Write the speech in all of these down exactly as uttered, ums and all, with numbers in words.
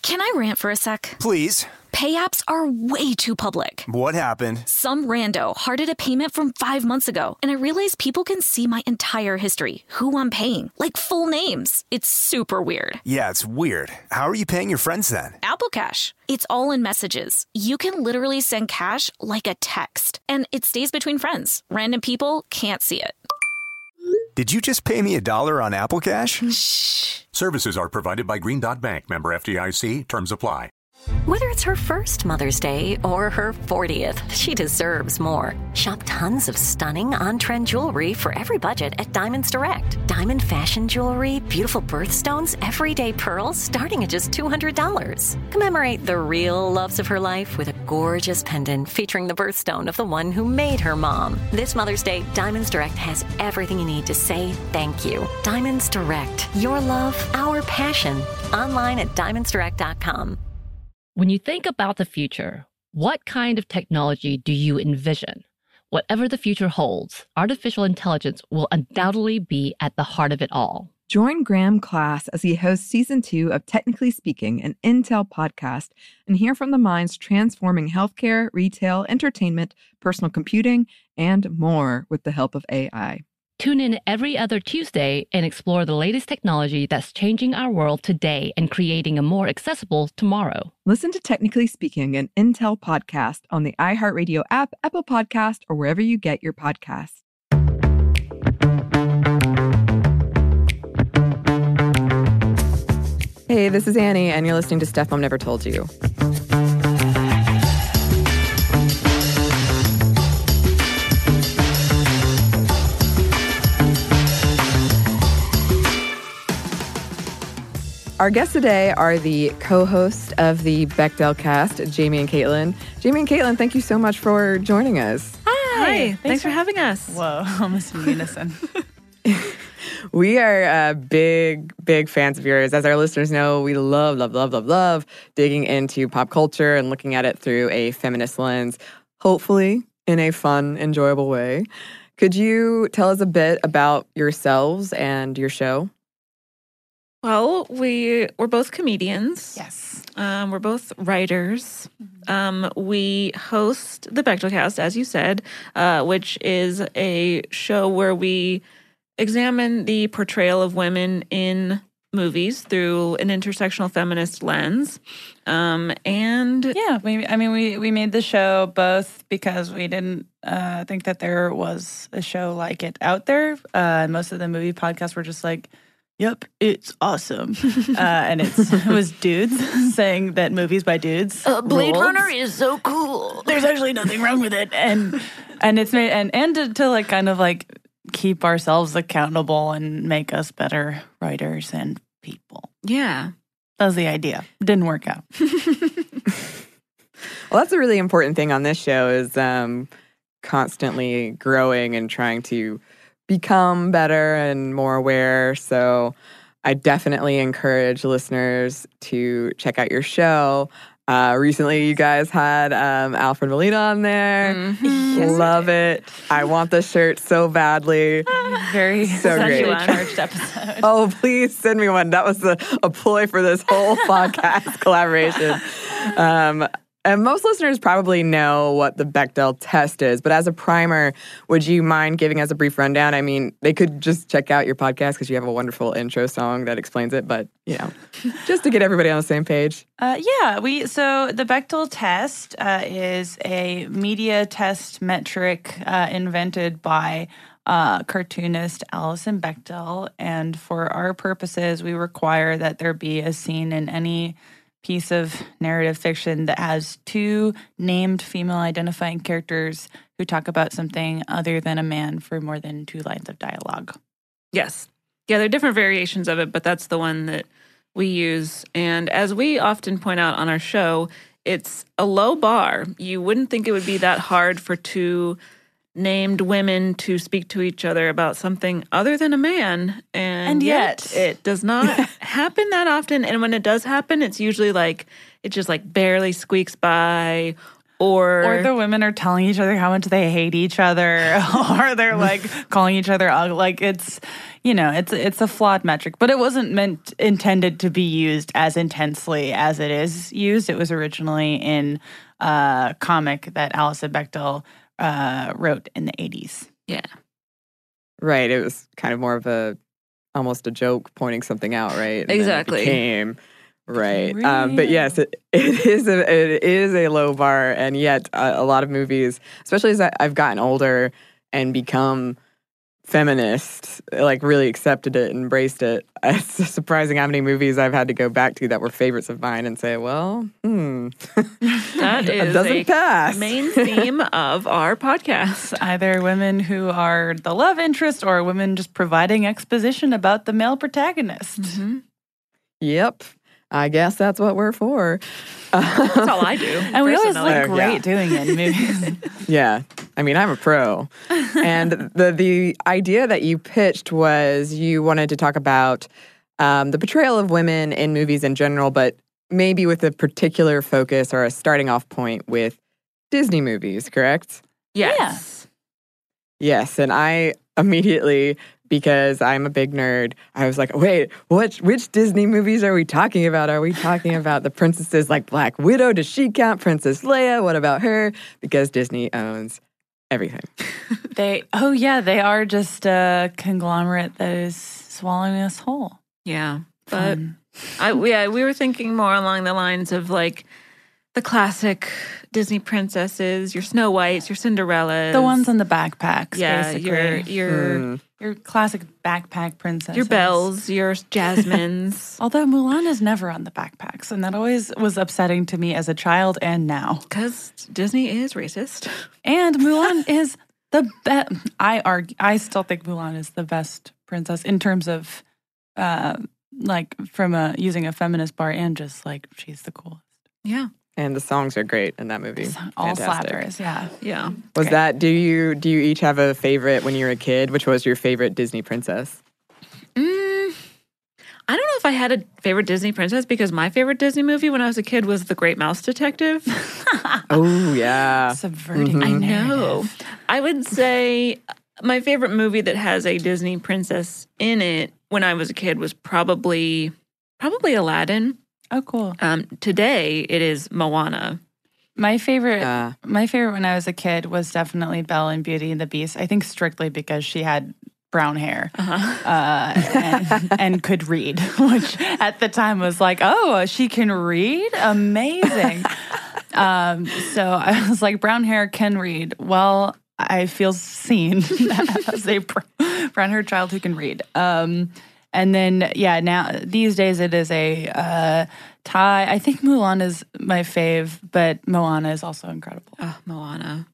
Can I rant for a sec? Please. Pay apps are way too public. What happened? Some rando hearted a payment from five months ago, and I realized people can see my entire history, who I'm paying, like full names. It's super weird. Yeah, it's weird. How are you paying your friends then? Apple Cash. It's all in messages. You can literally send cash like a text, and it stays between friends. Random people can't see it. Did you just pay me a dollar on Apple Cash? Shh. Services are provided by Green Dot Bank. Member F D I C. Terms apply. Whether it's her first Mother's Day or her fortieth, she deserves more. Shop tons of stunning on-trend jewelry for every budget at Diamonds Direct. Diamond fashion jewelry, beautiful birthstones, everyday pearls starting at just two hundred dollars. Commemorate the real loves of her life with a gorgeous pendant featuring the birthstone of the one who made her mom. This Mother's Day, Diamonds Direct has everything you need to say thank you. Diamonds Direct. Your love, our passion. Online at diamonds direct dot com. When you think about the future, what kind of technology do you envision? Whatever the future holds, artificial intelligence will undoubtedly be at the heart of it all. Join Graham Class as he hosts season two of Technically Speaking, an Intel podcast, and hear from the minds transforming healthcare, retail, entertainment, personal computing, and more with the help of A I. Tune in every other Tuesday and explore the latest technology that's changing our world today and creating a more accessible tomorrow. Listen to Technically Speaking, an Intel podcast on the iHeartRadio app, Apple Podcast, or wherever you get your podcasts. Hey, this is Annie, and you're listening to Stuff Mom Never Told You. Our guests today are the co-hosts of the Bechdel cast, Jamie and Caitlin. Jamie and Caitlin, thank you so much for joining us. Hi. Hi. Thanks, Thanks for, for having us. Whoa, almost in unison. We are uh, big, big fans of yours. As our listeners know, we love, love, love, love, love digging into pop culture and looking at it through a feminist lens, hopefully in a fun, enjoyable way. Could you tell us a bit about yourselves and your show? Well, we, we're both comedians. Yes. Um, we're both writers. Um, we host the Bechdelcast, as you said, uh, which is a show where we examine the portrayal of women in movies through an intersectional feminist lens. Um, and yeah, we, I mean, we, we made the show both because we didn't uh, think that there was a show like it out there. Uh, most of the movie podcasts were just like, yep, it's awesome. uh, and it's, it was dudes saying that movies by dudes. Uh, Blade ruled. Runner is so cool. There's actually nothing wrong with it. And and it's made and, and to, to like kind of like keep ourselves accountable and make us better writers and people. Yeah. That was the idea. Didn't work out. Well, that's a really important thing on this show is um, constantly growing and trying to become better and more aware. So I definitely encourage listeners to check out your show. Uh, recently, you guys had um, Alfred Molina on there. Mm-hmm. Yes, Love it. I want the shirt so badly. Very so sexually great. charged episode. Oh, please send me one. That was a, a ploy for this whole podcast collaboration. Um, And most listeners probably know what the Bechdel test is, but as a primer, would you mind giving us a brief rundown? I mean, they could just check out your podcast because you have a wonderful intro song that explains it, but, you know, just to get everybody on the same page. Uh, yeah, we so the Bechdel test uh, is a media test metric uh, invented by uh, cartoonist Alison Bechdel, and for our purposes, we require that there be a scene in any piece of narrative fiction that has two named female identifying characters who talk about something other than a man for more than two lines of dialogue. Yes. Yeah, there are different variations of it, but that's the one that we use. And as we often point out on our show, it's a low bar. You wouldn't think it would be that hard for two named women to speak to each other about something other than a man. And, and yet, yet it does not happen that often. And when it does happen, it's usually like, it just like barely squeaks by, Or, Or the women are telling each other how much they hate each other, or they're like calling each other ugly. Like it's, you know, it's it's a flawed metric, but it wasn't meant intended to be used as intensely as it is used. It was originally in a comic that Alison Bechdel uh, wrote in the eighties. Yeah. Right. It was kind of more of a, almost a joke pointing something out, right? And then it Exactly. became, right. Um, but yes, it, it is a it is a low bar, and yet a, a lot of movies, especially as I, I've gotten older and become feminist, like really accepted it, embraced it. It's surprising how many movies I've had to go back to that were favorites of mine and say, well, hmm, that is doesn't a pass. main theme of our podcast. Either women who are the love interest or women just providing exposition about the male protagonist. Mm-hmm. Yep. I guess that's what we're for. That's all I do. And we always personally. look great Yeah. doing it in movies. Yeah. I mean, I'm a pro. And the the idea that you pitched was you wanted to talk about um, the portrayal of women in movies in general, but maybe with a particular focus or a starting off point with Disney movies, correct? Yes. Yes. And I immediately, because I'm a big nerd, I was like, wait, what, which Disney movies are we talking about? Are we talking about the princesses like Black Widow? Does she count? Princess Leia? What about her? Because Disney owns everything. They, oh yeah, they are just a conglomerate that is swallowing us whole. Yeah. But Fun. I, yeah, we were thinking more along the lines of like the classic Disney princesses, your Snow Whites, your Cinderellas. The ones in the backpacks, yeah, basically. your your Hmm. Your classic backpack princesses. your Bells, your Jasmines. Although Mulan is never on the backpacks, and that always was upsetting to me as a child and now. Because Disney is racist. And Mulan is the best. I argue. I still think Mulan is the best princess in terms of, uh, like, from a using a feminist bar, and just like she's the coolest. Yeah. And the songs are great in that movie. All Fantastic. slappers, yeah. Yeah. Was Great. that, do you do you each have a favorite when you were a kid? Which was your favorite Disney princess? Mm, I don't know if I had a favorite Disney princess because my favorite Disney movie when I was a kid was The Great Mouse Detective. Oh, yeah. Subverting. I the know. narrative. I would say my favorite movie that has a Disney princess in it when I was a kid was probably probably Aladdin. Oh, cool. Um, today it is Moana. My favorite, Uh, my favorite when I was a kid was definitely Belle in Beauty and the Beast. I think strictly because she had brown hair Uh-huh. uh, and, and could read, which at the time was like, oh, she can read? Amazing. um, so I was like, brown hair can read. Well, I feel seen as a brown hair child who can read. Um, and then, yeah, now these days it is a uh, tie. I think Mulan is my fave, but Moana is also incredible. Oh, Moana.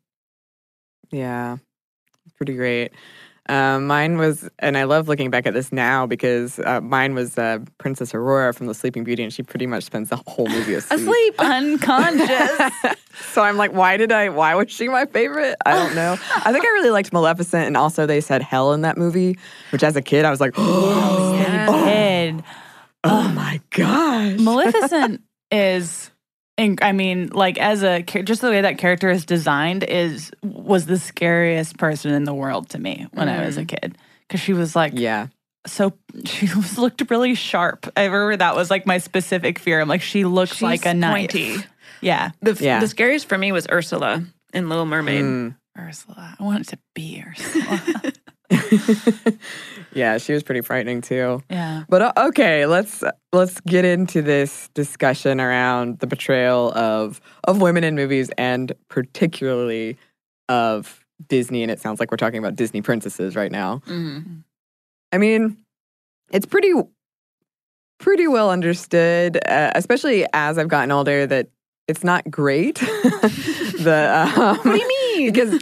Yeah, pretty great. Um, mine was, and I love looking back at this now because uh, mine was uh, Princess Aurora from The Sleeping Beauty, and she pretty much spends the whole movie asleep. Asleep, unconscious. So I'm like, why did I, why was she my favorite? I don't know. I think I really liked Maleficent, and also they said hell in that movie, which as a kid I was like, oh, Yeah. Kid. oh my gosh. Maleficent is, inc- I mean, like as a char- just the way that character is designed is was the scariest person in the world to me when I was a kid because she was like, Yeah. so she was looked really sharp. I remember that was like my specific fear. I'm like, she looks She's like a knife. pointy. Yeah, The, Yeah. the scariest for me was Ursula in Little Mermaid. Mm. Ursula. I wanted to be Ursula. Yeah, she was pretty frightening too. yeah. But uh, okay, let's let's get into this discussion around the portrayal of of women in movies and particularly of Disney. And it sounds like we're talking about Disney princesses right now. Mhm. I mean, it's pretty pretty well understood, uh, especially as I've gotten older, that it's not great. the um, What do you mean? Because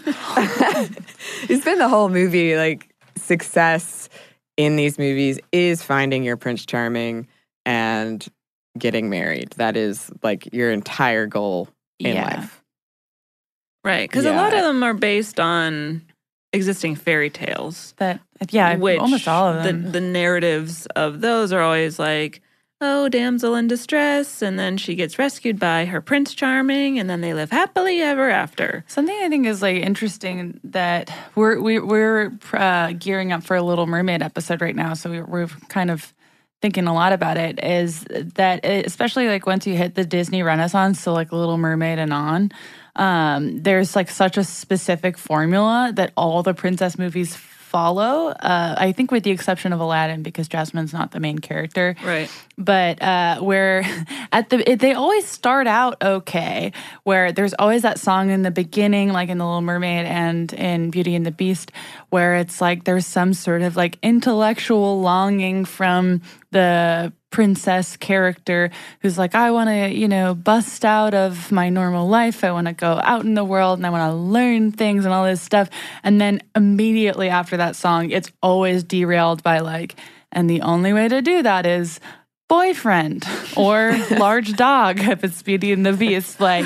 you spend the whole movie like success in these movies is finding your Prince Charming and getting married. That is like your entire goal in Yeah. life. Right, because a Yeah. lot of them are based on existing fairy tales. That yeah, which almost all of the, them. the narratives of those are always like oh, damsel in distress, and then she gets rescued by her Prince Charming, and then they live happily ever after. Something I think is like interesting that we're we, we're uh, gearing up for a Little Mermaid episode right now, so we, we're kind of thinking a lot about it. Is that it, especially like once you hit the Disney Renaissance, so like Little Mermaid and on, um, there's like such a specific formula that all the princess movies follow. Uh, I think with the exception of Aladdin, because Jasmine's not the main character. Right. But uh, where at the it, they always start out okay, where there's always that song in the beginning, like in The Little Mermaid and in Beauty and the Beast, where it's like there's some sort of like intellectual longing from the princess character who's like, I want to, you know, bust out of my normal life. I want to go out in the world and I want to learn things and all this stuff. And then immediately after that song, it's always derailed by like, and the only way to do that is boyfriend or large dog if it's Beauty and the Beast. Like,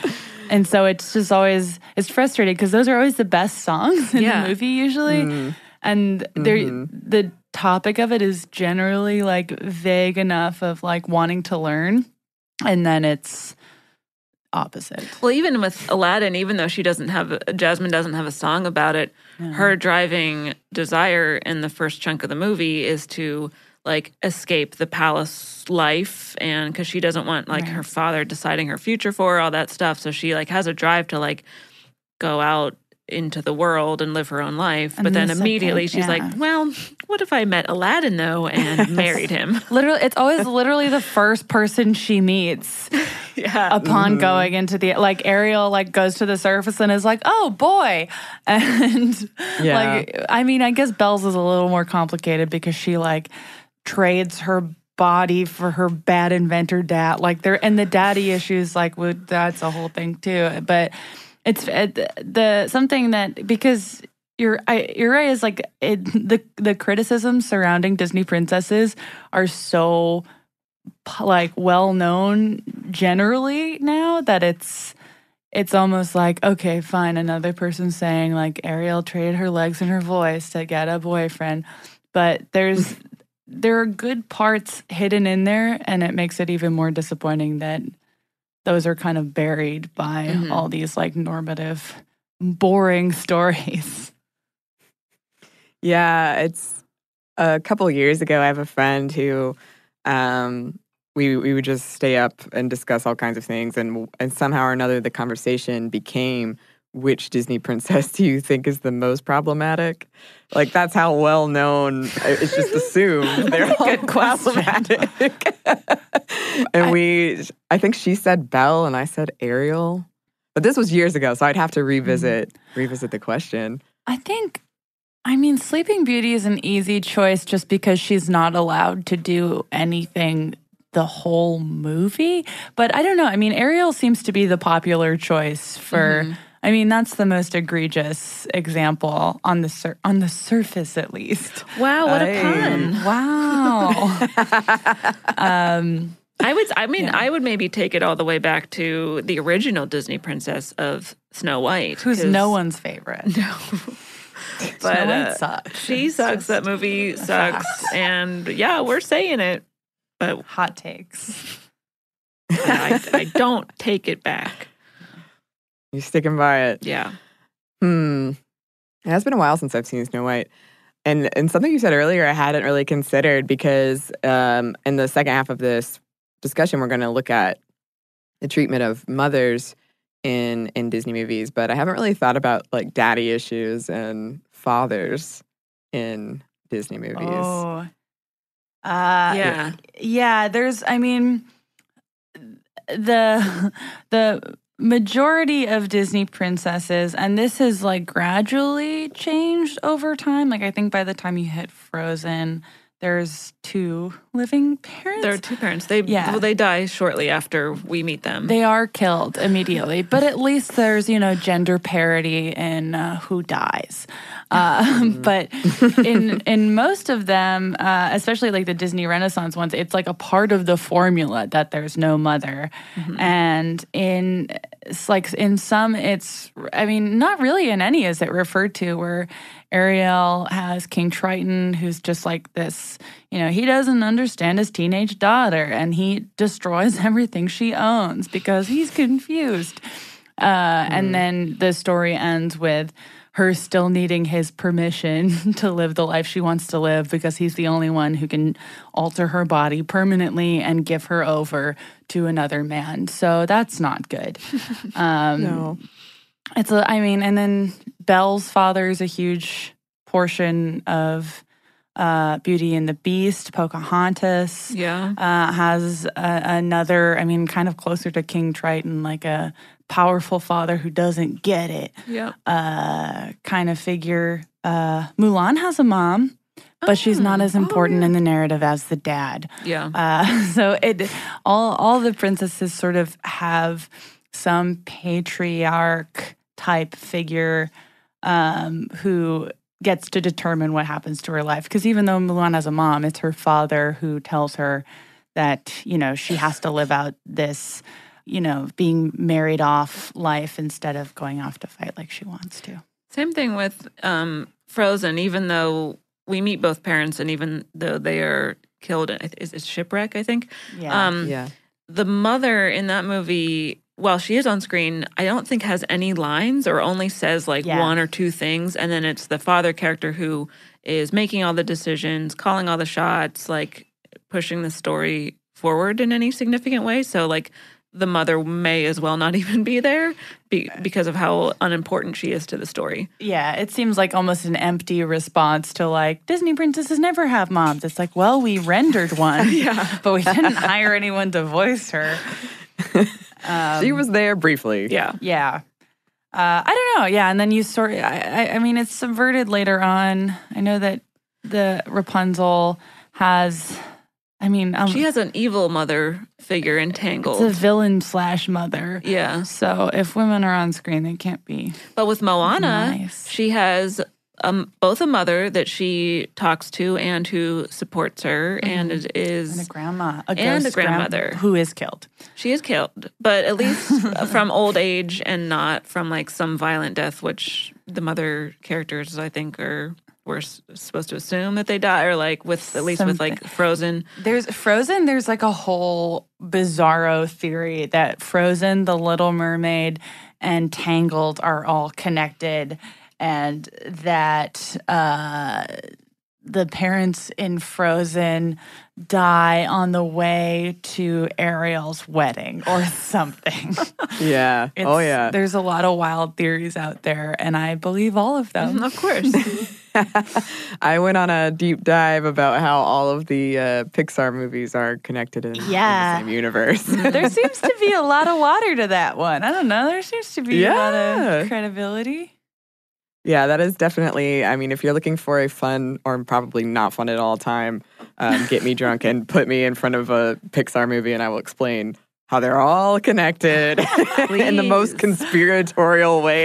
and so it's just always, it's frustrating because those are always the best songs in Yeah. the movie usually. Mm. And they're, Mm-hmm. the topic of it is generally like vague enough of like wanting to learn, and then it's opposite. Well, even with Aladdin, even though she doesn't have, a, Jasmine doesn't have a song about it, Yeah. her driving desire in the first chunk of the movie is to like escape the palace life, and because she doesn't want like Right. her father deciding her future for her, all that stuff. So she like has a drive to like go out into the world and live her own life. And But then the immediately second- she's yeah. like, well, what if I met Aladdin though and married him? Literally, it's always literally the first person she meets Yeah. upon going into the, like Ariel like goes to the surface and is like, oh boy. And Yeah. like, I mean, I guess Belle's is a little more complicated because she like trades her body for her bad inventor dad. Like there, and the daddy issues, like would, that's a whole thing too. But it's it, the something that, because you're I, you're right, is like it, the the criticisms surrounding Disney princesses are so like well known generally now that it's it's almost like, okay, fine, another person saying like Ariel traded her legs and her voice to get a boyfriend, but there's there are good parts hidden in there, and it makes it even more disappointing that those are kind of buried by Mhm. all these like normative, boring stories. Yeah, it's a couple years ago. I have a friend who um, we we would just stay up and discuss all kinds of things, and and somehow or another, the conversation became, which Disney princess do you think is the most problematic? Like that's how well known. It's just assumed they're all Good question. problematic. And I- we, I think she said Belle, and I said Ariel. But this was years ago, so I'd have to revisit revisit the question. I think, I mean, Sleeping Beauty is an easy choice just because she's not allowed to do anything the whole movie. But I don't know. I mean, Ariel seems to be the popular choice for. Mhm. I mean, that's the most egregious example on the sur- on the surface, at least. Wow, what Hey. a pun. Wow. um, I would I mean, Yeah. I would maybe take it all the way back to the original Disney princess of Snow White. who's 'cause- no one's favorite. No. Snow But White uh, sucks. she It's sucks. just That movie a sucks. fact. And yeah, we're saying it. But Hot takes. I, I don't take it back. You're sticking by it. Yeah. Hmm. It has been a while since I've seen Snow White. And and something you said earlier I hadn't really considered, because um, in the second half of this discussion, we're going to look at the treatment of mothers in in Disney movies, but I haven't really thought about like daddy issues and fathers in Disney movies. Oh. Uh, Yeah. Yeah, there's, I mean, the the majority of Disney princesses, and this has like gradually changed over time. Like I think by the time you hit Frozen, there's two living parents. There are two parents. They Yeah. well, they die shortly after we meet them. They are killed immediately, but at least there's, you know, gender parity in uh, who dies. Uh, but in in most of them, uh, especially like the Disney Renaissance ones, it's like a part of the formula that there's no mother. Mm-hmm. And in it's like in some, it's I mean, not really in any is it referred to, where Ariel has King Triton, who's just like this because, you know, he doesn't understand his teenage daughter and he destroys everything she owns because he's confused. Uh, mm. And then the story ends with her still needing his permission to live the life she wants to live because he's the only one who can alter her body permanently and give her over to another man. So that's not good. Um, no. It's a, I mean, and then Belle's father is a huge portion of uh, Beauty and the Beast. Pocahontas yeah. uh, has a, another, I mean, kind of closer to King Triton, like a powerful father who doesn't get it yeah. uh, kind of figure. Uh, Mulan has a mom, but oh, she's not as important oh, yeah. in the narrative as the dad. Yeah. Uh, so it all all the princesses sort of have some patriarch type figure um, who gets to determine what happens to her life. Because even though Mulan has a mom, it's her father who tells her that, you know, she has to live out this, you know, being married off life instead of going off to fight like she wants to. Same thing with um, Frozen, even though we meet both parents and even though they are killed, is it shipwreck, I think? Yeah. Um, yeah. The mother in that movie, while she is on screen, I don't think has any lines or only says like yeah. one or two things. And then it's the father character who is making all the decisions, calling all the shots, like pushing the story forward in any significant way. So like the mother may as well not even be there be, because of how unimportant she is to the story. Yeah, it seems like almost an empty response to like, Disney princesses never have moms. It's like, well, we rendered one, yeah. but we didn't hire anyone to voice her. Um, she was there briefly. Yeah. Yeah. Uh, I don't know. Yeah, and then you sort of, I, I mean, it's subverted later on. I know that the Rapunzel has... I mean, um, she has an evil mother figure entangled. It's a villain slash mother. Yeah. So if women are on screen, they can't be. But with Moana, nice. she has um, both a mother that she talks to and who supports her, mm-hmm. and it is and a grandma, a and ghost a grandmother grand- who is killed. She is killed, but at least from old age and not from like some violent death, which the mother characters I think are. We're supposed to assume that they die, or like with at least Something. with like Frozen. There's Frozen. There's like a whole bizarro theory that Frozen, The Little Mermaid, and Tangled are all connected, and that uh, the parents in Frozen die on the way to Ariel's wedding or something. Yeah. It's, oh yeah. There's a lot of wild theories out there, and I believe all of them. Of course. I went on a deep dive about how all of the uh, Pixar movies are connected in, yeah. in the same universe. There seems to be a lot of water to that one. I don't know. There seems to be yeah. a lot of credibility. Yeah, that is definitely, I mean, if you're looking for a fun or probably not fun at all time, um, get me drunk and put me in front of a Pixar movie and I will explain how they're all connected in the most conspiratorial way.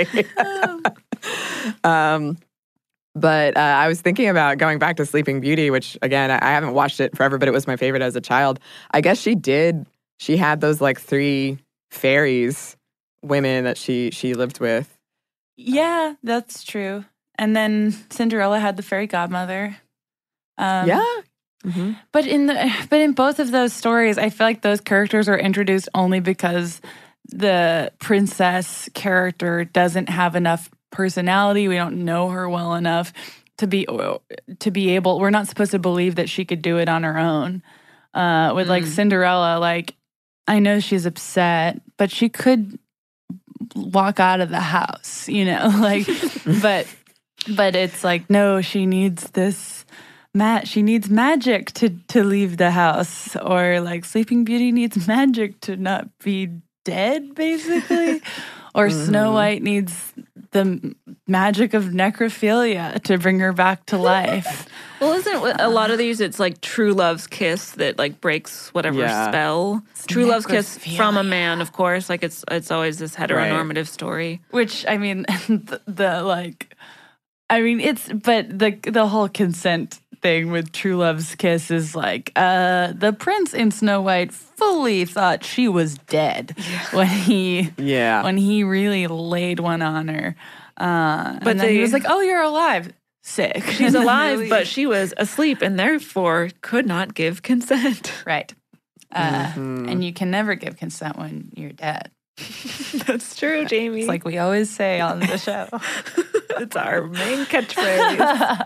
um, but uh, I was thinking about going back to Sleeping Beauty, which, again, I haven't watched it forever, but it was my favorite as a child. I guess she did, she had those, like, three fairies, women that she she lived with. Yeah, that's true. And then Cinderella had the fairy godmother. Um, yeah. Mm-hmm. But in the but in both of those stories, I feel like those characters are introduced only because the princess character doesn't have enough personality. We don't know her well enough to be to be able. We're not supposed to believe that she could do it on her own. Uh, with mm. like Cinderella, like I know she's upset, but she could walk out of the house, you know, like, but, but it's like, no, she needs this, ma- she needs magic to, to leave the house, or like Sleeping Beauty needs magic to not be dead, basically, or mm-hmm. Snow White needs the magic of necrophilia to bring her back to life. Well, isn't a lot of these, it's like true love's kiss that like breaks whatever yeah. spell. It's true love's kiss from a man, of course. Like it's it's always this heteronormative right. story. Which, I mean, the, the like, I mean, it's, but the the whole consent thing with true love's kiss is like, uh, the prince in Snow White fully thought she was dead yeah. when he, yeah. when he really laid one on her. Uh, but and then they, he was like, oh, you're alive. sick. She's alive, Really- but she was asleep and therefore could not give consent. right. Uh, Mhm. And you can never give consent when you're dead. That's true, Jamie. It's like we always say on the show. it's our main catchphrase.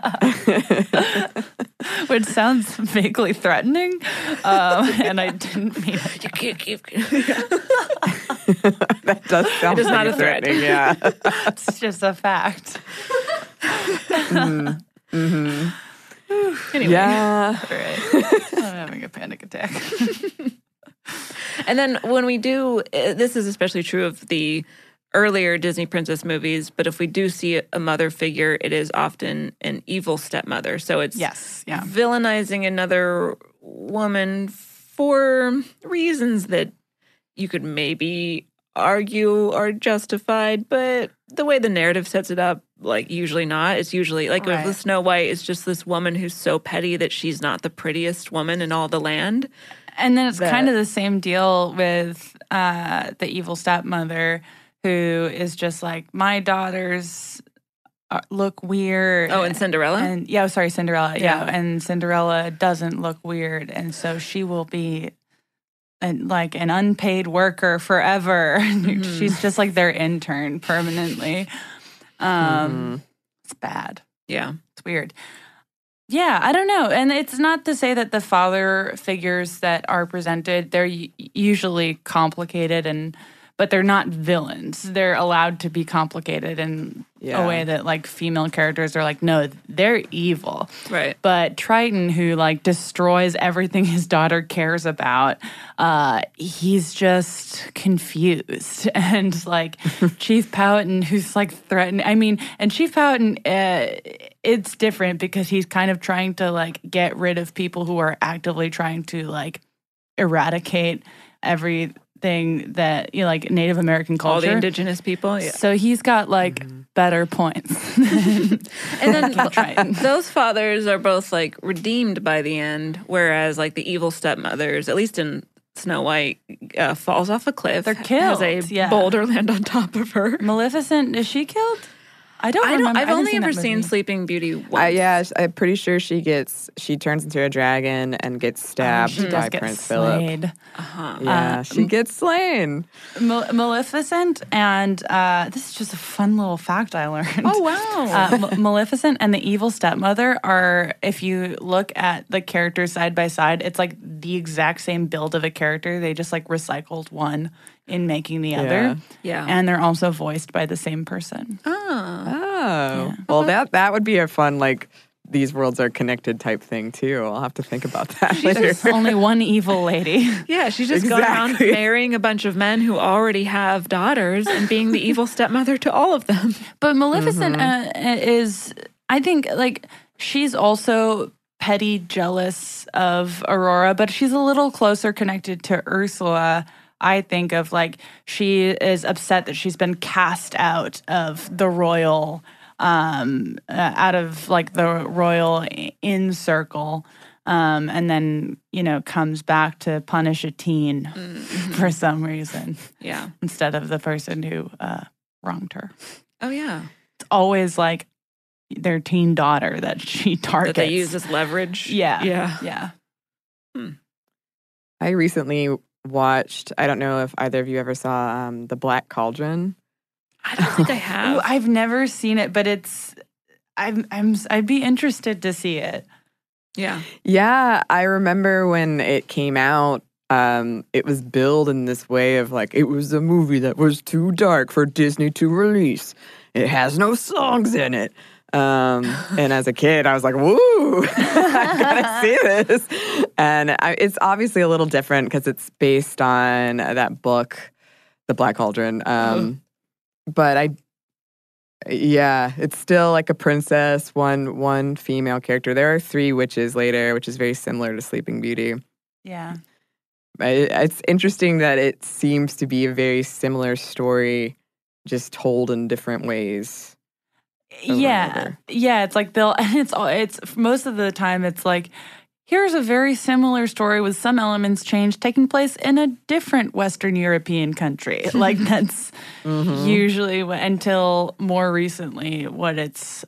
Which sounds vaguely threatening, um, and I didn't mean it. You can't keep. That does sound It is not pretty a threat. threatening, Yeah. It's just a fact. mm-hmm. Anyway. Yeah. All right. I'm having a panic attack. And then when we do, uh, this is especially true of the earlier Disney princess movies, but if we do see a mother figure, it is often an evil stepmother. So it's Yes, yeah. villainizing another woman for reasons that you could maybe argue are justified, but the way the narrative sets it up, like usually not. It's usually like Right. with Snow White, it's just this woman who's so petty that she's not the prettiest woman in all the land. And then it's that- kind of the same deal with uh, the evil stepmother who is just like, my daughters are, look weird. Oh, and Cinderella? And yeah, sorry, Cinderella. Yeah. Yeah. And Cinderella doesn't look weird. And so she will be an, like an unpaid worker forever. Mm-hmm. She's just like their intern permanently. Um, It's bad. Yeah. It's weird. Yeah, I don't know. And it's not to say that the father figures that are presented, they're u- usually complicated and but they're not villains. They're allowed to be complicated in Yeah. a way that like female characters are like, no, they're evil. Right. But Triton, who like destroys everything his daughter cares about, uh, he's just confused. And like Chief Powhatan, who's like threatening. I mean, and Chief Powhatan, uh, it's different because he's kind of trying to like get rid of people who are actively trying to like eradicate everything that, you know, like Native American culture. All the indigenous people. Yeah. So he's got like better points. And then King Triton. those fathers are both like redeemed by the end, whereas like the evil stepmothers, at least in Snow White, uh, falls off a cliff. They're Has a killed, yeah. boulder land on top of her. Maleficent, is she killed? I don't I don't. remember. I've I haven't only seen ever that seen movie. Sleeping Beauty once. Uh, yeah, sh- I'm pretty sure she gets she turns into a dragon and gets stabbed She does by get Prince Philip. slayed. Uh-huh. Yeah, Uh, she gets slain. Mal- Maleficent and uh, this is just a fun little fact I learned. Oh wow. Uh, Ma- Maleficent and the evil stepmother are, if you look at the characters side by side, it's like the exact same build of a character. They just like recycled one in making the other. Yeah. And they're also voiced by the same person. oh. Oh, well, that that would be a fun like these worlds are connected type thing too. I'll have to think about that later. There's only one evil lady. Yeah, she's just going around Exactly. marrying a bunch of men who already have daughters and being the evil stepmother to all of them. But Maleficent uh, is, I think, like, she's also petty jealous of Aurora, but she's a little closer connected to Ursula. I think of like she is upset that she's been cast out of the royal, um, uh, out of like the royal inn circle, um, and then you know comes back to punish a teen Mm-hmm. for some reason Yeah. instead of the person who uh, wronged her. Oh yeah. It's always like their teen daughter that she targets. That they use as leverage. Yeah, Yeah. yeah. I recently watched. I don't know if either of you ever saw um, the Black Cauldron. I don't think I have. Ooh, I've never seen it, but it's. I'm. I'm. I'd be interested to see it. yeah. Yeah, I remember when it came out. Um, it was billed in this way of like it was a movie that was too dark for Disney to release. It has no songs in it. Um, and as a kid, I was like, "Woo, I gotta see this!" And I, it's obviously a little different because it's based on that book, The Black Cauldron. Um, but I, yeah, it's still like a princess, one one female character. There are three witches later, which is very similar to Sleeping Beauty. Yeah. I- It's interesting that it seems to be a very similar story, just told in different ways. Over and Yeah. over. Yeah. It's like they'll. And it's all. It's most of the time. It's like here's a very similar story with some elements changed, taking place in a different Western European country. Like that's Mm-hmm. usually what, until more recently what it's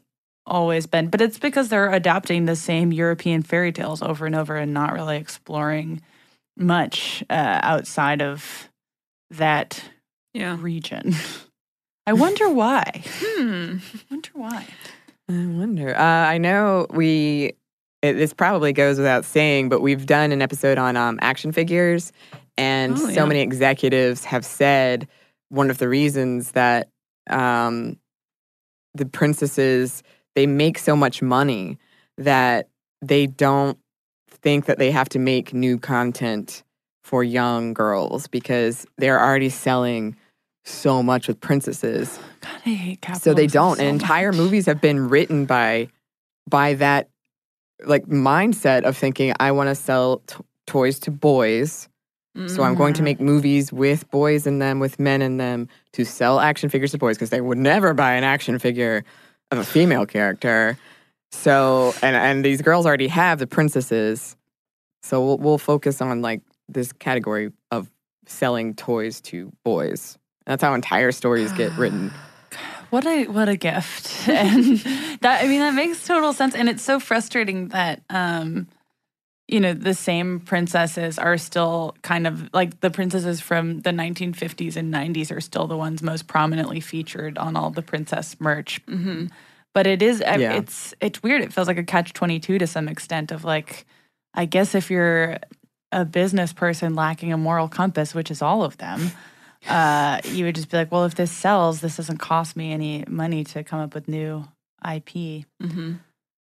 always been. But it's because they're adapting the same European fairy tales over and over and not really exploring much uh, outside of that yeah. region. I wonder why. Hmm. I wonder why. I wonder. Uh, I know we, it, this probably goes without saying, but we've done an episode on um, action figures, and Oh, so yeah. many executives have said one of the reasons that um, the princesses, they make so much money that they don't think that they have to make new content for young girls because they're already selling so much with princesses. God, I hate capitalism So they don't. so and entire much. movies have been written by by that like mindset of thinking, I want to sell t- toys to boys. So I'm going to make movies with boys in them, with men in them, to sell action figures to boys because they would never buy an action figure of a female character. So, and, and these girls already have the princesses. So we'll, we'll focus on like this category of selling toys to boys. That's how entire stories get written. What a what a gift. And that I mean that makes total sense. And it's so frustrating that um you know, the same princesses are still kind of like the princesses from the nineteen fifties and nineties are still the ones most prominently featured on all the princess merch. Mm-hmm. But it is, Yeah. it's it's weird. It feels like a catch twenty-two to some extent of like, I guess if you're a business person lacking a moral compass, which is all of them, uh, you would just be like, well, if this sells, this doesn't cost me any money to come up with new I P. Mm-hmm.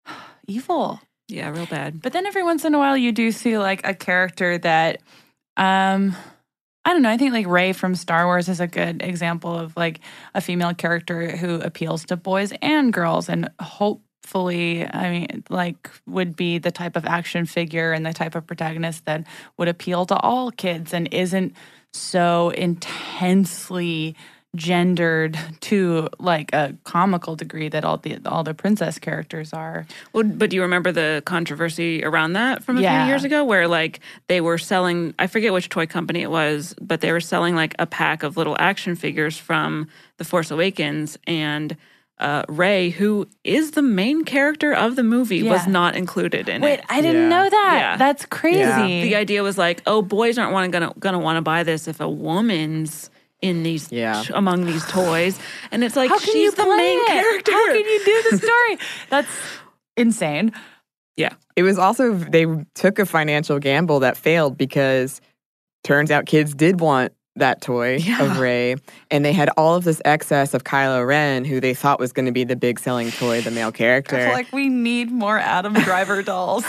Evil. Yeah, real bad. But then every once in a while you do see like a character that, um, I don't know, I think like Rey from Star Wars is a good example of like a female character who appeals to boys and girls and hopefully, I mean, like would be the type of action figure and the type of protagonist that would appeal to all kids and isn't so intensely gendered to like a comical degree that all the all the princess characters are. Well, but do you remember the controversy around that from a Yeah. few years ago where like they were selling, I forget which toy company it was, but they were selling like a pack of little action figures from The Force Awakens, and uh, Rey, who is the main character of the movie, Yeah. was not included in Wait, it. I didn't Yeah. know that. Yeah. That's crazy. Yeah. The idea was like, oh, boys aren't wanna, gonna gonna want to buy this if a woman's in these Yeah. among these toys, and it's like How can she's you the play main it? character. How can you do the story? That's insane. Yeah, It was also, they took a financial gamble that failed because turns out kids did want that toy Yeah. of Rey, and they had all of this excess of Kylo Ren, who they thought was going to be the big selling toy, the male character. Like we need more Adam Driver dolls.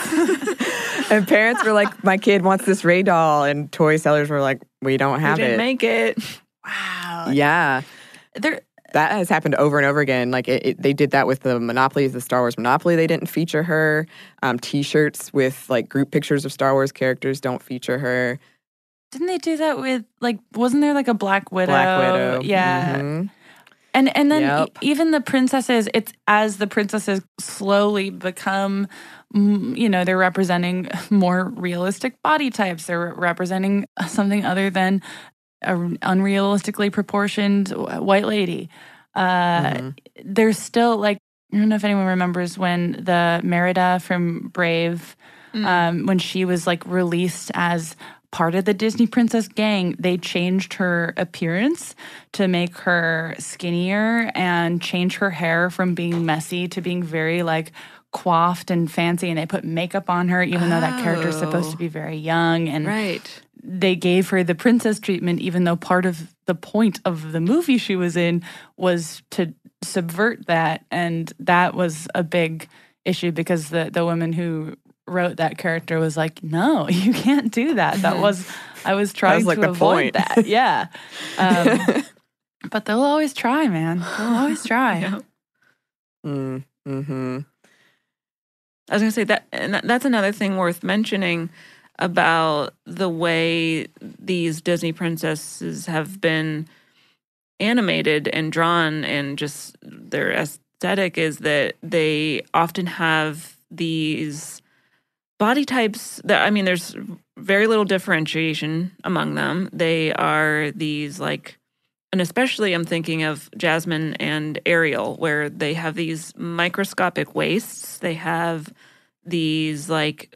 And parents were like, my kid wants this Rey doll, and toy sellers were like, we don't we have didn't it. make it. Wow. yeah. There That has happened over and over again. Like it, it, they did that with the Monopoly, the Star Wars Monopoly. They didn't feature her. Um, T-shirts with like group pictures of Star Wars characters don't feature her. didn't they do that with like wasn't there like a Black Widow? Black Widow. Yeah. Mhm. And and then Yep. e- even the princesses, it's as the princesses slowly become, mm, you know, they're representing more realistic body types. They're representing something other than an unrealistically proportioned white lady. Uh, Mhm. There's still like, I don't know if anyone remembers when the Merida from Brave, um, when she was like released as part of the Disney Princess gang, they changed her appearance to make her skinnier and change her hair from being messy to being very like coiffed and fancy. And they put makeup on her, even though that character is supposed to be very young. And Right. they gave her the princess treatment, even though part of the point of the movie she was in was to subvert that. And that was a big issue because the, the woman who wrote that character was like, no, you can't do that. That was, I was trying was like to the avoid point. that. Yeah. Um, but they'll always try, man. They'll always try. Yeah. Mm, mm-hmm. I was gonna say that, and that- that's another thing worth mentioning about the way these Disney princesses have been animated and drawn, and just their aesthetic is that they often have these body types that, I mean, there's very little differentiation among them. They are these like and especially I'm thinking of Jasmine and Ariel, where they have these microscopic waists. They have these like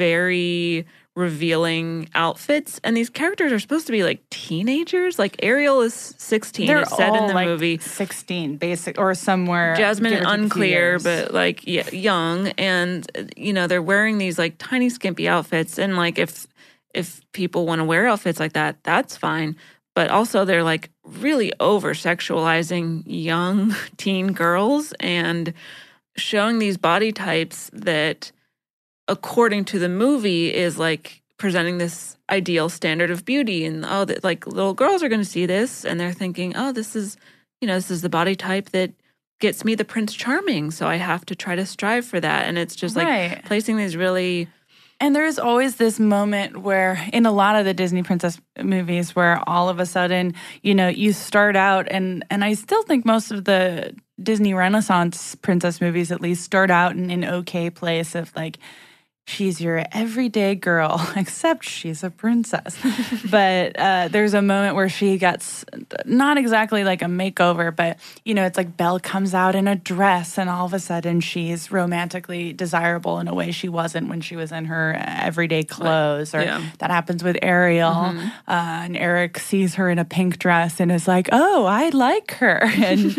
very revealing outfits, and these characters are supposed to be like teenagers. Like Ariel is sixteen. They're it's said all in the like movie. sixteen, basic or somewhere. Jasmine give or take a few unclear, years. but like yeah, young, and you know they're wearing these like tiny skimpy outfits, and like if if people want to wear outfits like that, that's fine. But also they're like really over sexualizing young teen girls and showing these body types that, according to the movie, is like presenting this ideal standard of beauty. And oh, that like little girls are going to see this and they're thinking, oh, this is, you know, this is the body type that gets me the Prince Charming. So I have to try to strive for that. And it's just like Right. placing these really. And there's always this moment where, in a lot of the Disney princess movies, where all of a sudden, you know, you start out, and and I still think most of the Disney Renaissance princess movies at least start out in an okay place of like, she's your everyday girl, except she's a princess. But uh, there's a moment where she gets not exactly like a makeover, but, you know, it's like Belle comes out in a dress and all of a sudden she's romantically desirable in a way she wasn't when she was in her everyday clothes. Or Yeah. that happens with Ariel. Mm-hmm. Uh, and Eric sees her in a pink dress and is like, oh, I like her. And,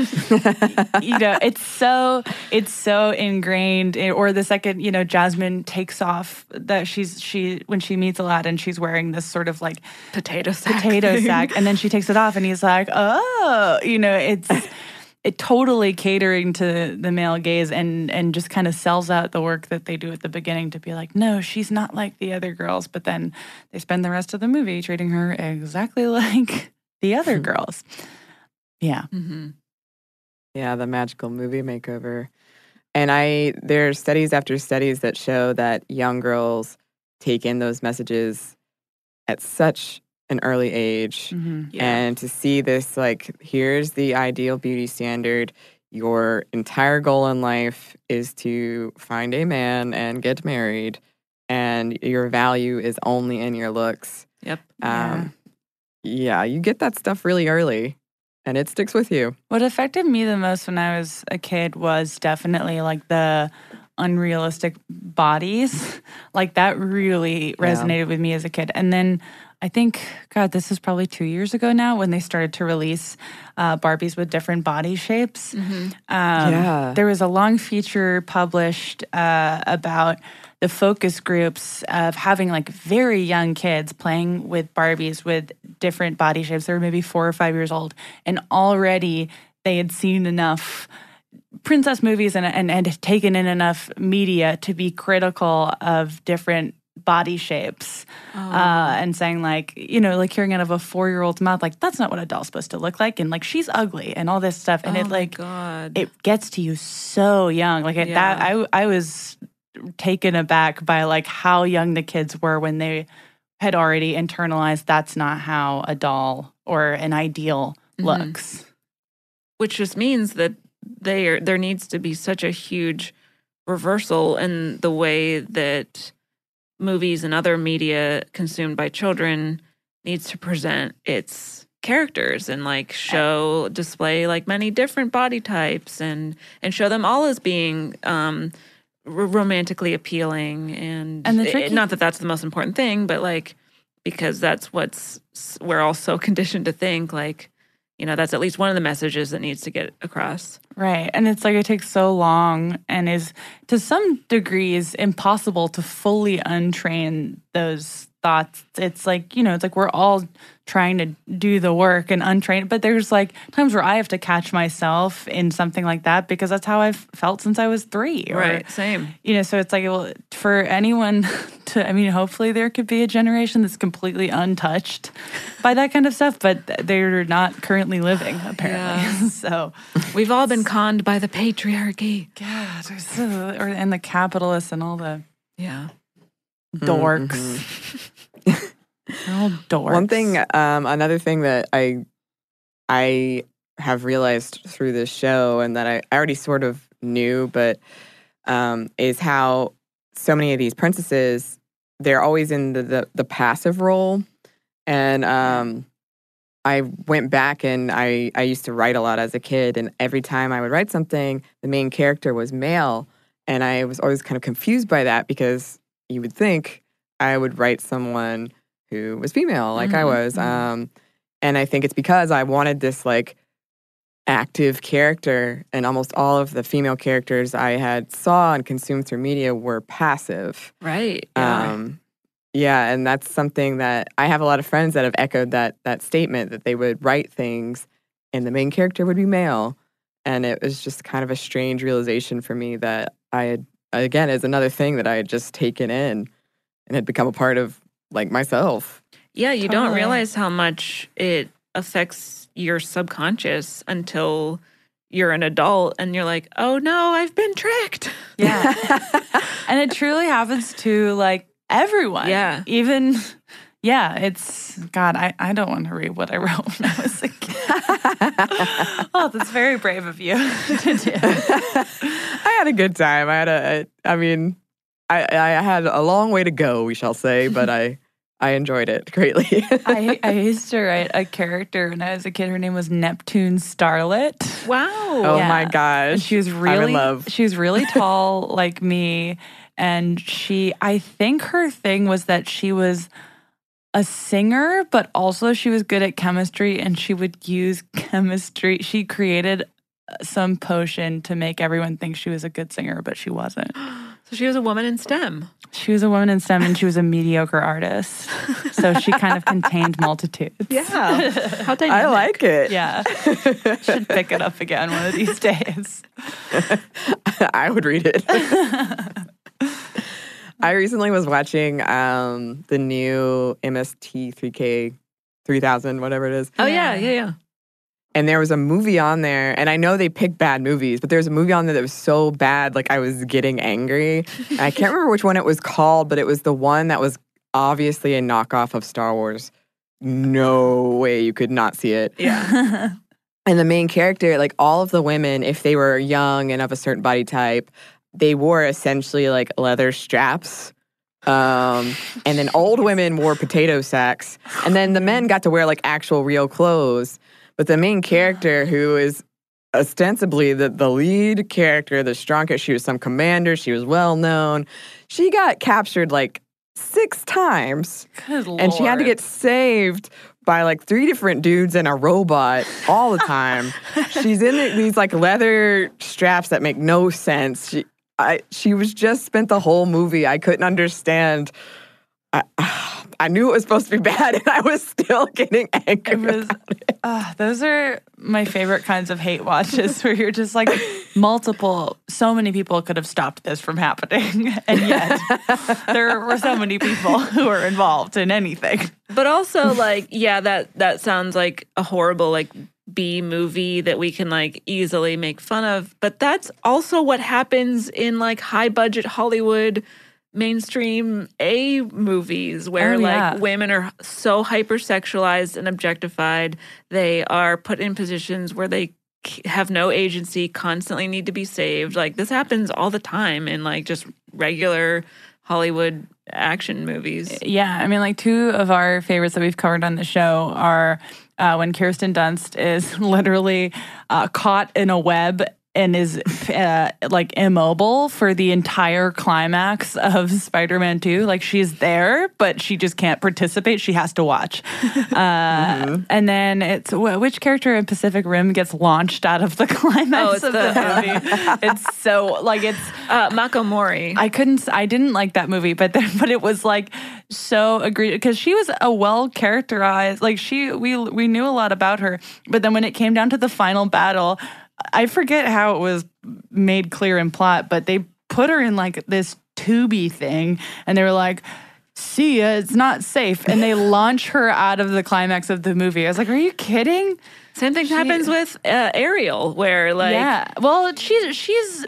you know, it's so, it's so ingrained. Or the second, you know, Jasmine takes off that she's she when she meets Aladdin, she's wearing this sort of like Potato sack. potato sack, and then she takes it off, and he's like, "Oh, you know, it's it totally catering to the male gaze, and and just kind of sells out the work that they do at the beginning to be like, no, she's not like the other girls." But then they spend the rest of the movie treating her exactly like the other girls. Yeah, Mm-hmm. Yeah, the magical movie makeover. And I there's studies after studies that show that young girls take in those messages at such an early age. mm-hmm. Yeah. And to see this, like, here's the ideal beauty standard. Your entire goal in life is to find a man and get married. And your value is only in your looks. Yep. Um, yeah, you get that stuff really early. And it sticks with you. What affected me the most when I was a kid was definitely like the unrealistic bodies. Like that really resonated with me as a kid. And then I think, God, this is probably two years ago now when they started to release uh, Barbies with different body shapes. Mm-hmm. Um, Yeah. There was a long feature published uh, about the focus groups of having like very young kids playing with Barbies with different body shapes. They were maybe four or five years old, and already they had seen enough princess movies and and, and had taken in enough media to be critical of different body shapes. Oh. Uh, and saying like, you know, like hearing out of a four-year-old's mouth, like, that's not what a doll's supposed to look like. And like, she's ugly and all this stuff. And oh it like, my God. it gets to you so young. Like at Yeah. that, I I was taken aback by like how young the kids were when they had already internalized that's not how a doll or an ideal Mhm. looks. Which just means that they are, there needs to be such a huge reversal in the way that movies and other media consumed by children needs to present its characters and like show display like many different body types and and show them all as being um r- romantically appealing and, And the it- tricky- not that that's the most important thing, but like because that's what's we're all so conditioned to think like, you know, that's at least one of the messages that needs to get across. Right. And it's like it takes so long and is to some degrees impossible to fully untrain those thoughts. It's like, you know, it's like we're all trying to do the work and untrain, but there's like times where I have to catch myself in something like that because that's how I've felt since I was three. Or, Right. Same. You know, so it's like, well, for anyone to, I mean, hopefully there could be a generation that's completely untouched by that kind of stuff, but they're not currently living, apparently. Yeah. So, We've all been conned by the patriarchy. God, there's so- or and the capitalists and all the Yeah. dorks. They're all dorks. One thing, um, another thing that I I have realized through this show and that I, I already sort of knew, but um, is how so many of these princesses, they're always in the, the, the passive role. And um, I went back and I, I used to write a lot as a kid, and every time I would write something, the main character was male, and I was always kind of confused by that because you would think I would write someone who was female, like mm-hmm. I was. Um, and I think it's because I wanted this like active character, and almost all of the female characters I had saw and consumed through media were passive. Right. Yeah. Um, Yeah, and that's something that I have a lot of friends that have echoed that that statement, that they would write things and the main character would be male. And it was just kind of a strange realization for me that I had, again, is another thing that I had just taken in and had become a part of, like, myself. Yeah, you Totally. don't realize how much it affects your subconscious until you're an adult and you're like, oh no, I've been tricked. Yeah. And it truly happens to, like, everyone. Yeah. Even, yeah, it's, God, I, I don't want to read what I wrote when I was a kid. Oh, that's very brave of you to do. I had a good time. I had a, I mean, I, I had a long way to go, we shall say, but I, I enjoyed it greatly. I, I used to write a character when I was a kid. Her name was Neptune Starlet. Wow. Oh Yeah. my gosh. And she was I'm really, in love. she was really tall like me. And she, I think her thing was that she was a singer, but also she was good at chemistry, and she would use chemistry. She created some potion to make everyone think she was a good singer, but she wasn't. So she was a woman in STEM. She was a woman in STEM, and she was a mediocre artist. So she kind of contained multitudes. Yeah. How dynamic. I like it. Yeah. Should pick it up again one of these days. I would read it. I recently was watching um, the new M S T three K three thousand, whatever it is. Oh, yeah, yeah, yeah. And there was a movie on there, and I know they pick bad movies, but there was a movie on there that was so bad, like I was getting angry. And I can't remember which one it was called, but it was the one that was obviously a knockoff of Star Wars. No way you could not see it. Yeah. And the main character, like all of the women, if they were young and of a certain body type, they wore essentially like leather straps. Um, and then old women wore potato sacks. And then the men got to wear like actual real clothes. But the main character, who is ostensibly the, the lead character, the strongest, she was some commander, she was well known. She got captured like six times. Good And she had to Lord. get saved by like three different dudes and a robot all the time. She's in these like leather straps that make no sense. She, I, she was just spent the whole movie. I couldn't understand. I, I knew it was supposed to be bad, and I was still getting angry. It was, about it. uh, those are my favorite kinds of hate watches, where you're just like, multiple, so many people could have stopped this from happening, and yet there were so many people who were involved in anything. But also, like, yeah, that that sounds like a horrible, like, B movie that we can, like, easily make fun of. But that's also what happens in, like, high-budget Hollywood mainstream A movies where, Oh, yeah. like, women are so hypersexualized and objectified. They are put in positions where they have no agency, constantly need to be saved. Like, this happens all the time in, like, just regular Hollywood action movies. Yeah, I mean, like, two of our favorites that we've covered on the show are uh, when Kirsten Dunst is literally uh, caught in a web and is uh, like immobile for the entire climax of Spider-Man two. Like, she's there, but she just can't participate. She has to watch. Uh, mm-hmm. And then it's wh- which character in Pacific Rim gets launched out of the climax Oh, it's of the, the- movie? It's so like it's. Uh, Mako Mori. I couldn't. I didn't like that movie, but then, but it was like so agreed because she was a well characterized. Like she, we we knew a lot about her, but then when it came down to the final battle, I forget how it was made clear in plot, but they put her in like this tubey thing, and they were like, "See ya, it's not safe," and they launch her out of the climax of the movie. I was like, "Are you kidding?" Same thing She- happens with uh, Ariel, where, like, yeah. Well, she's she's.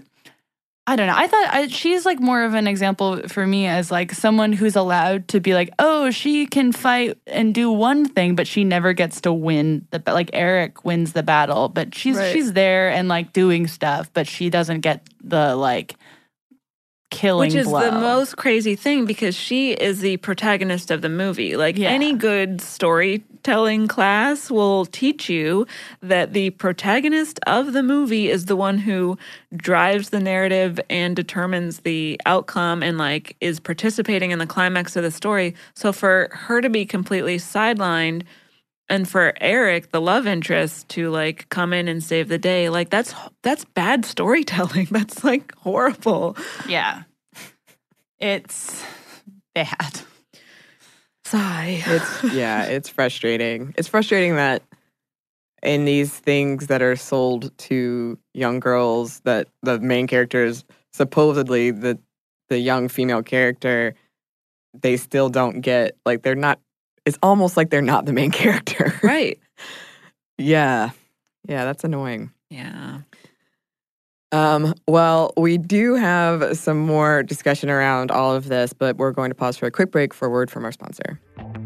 I don't know. I thought I, she's like more of an example for me as like someone who's allowed to be like, oh, she can fight and do one thing, but she never gets to win the like Eric wins the battle, but she's Right. she's there and like doing stuff, but she doesn't get the like killing Which is blow. the most crazy thing because she is the protagonist of the movie. Like Yeah. any good storytelling class will teach you that the protagonist of the movie is the one who drives the narrative and determines the outcome and like is participating in the climax of the story. So for her to be completely sidelined and for Eric, the love interest, to like come in and save the day, like that's that's bad storytelling. That's like horrible. Yeah. It's bad. Sigh. It's yeah, it's frustrating. It's frustrating that in these things that are sold to young girls, that the main characters, supposedly the the young female character, they still don't get, like, they're not. It's almost like they're not the main character. Right. Yeah, yeah, that's annoying. Yeah. Um, well, we do have some more discussion around all of this, but we're going to pause for a quick break for a word from our sponsor.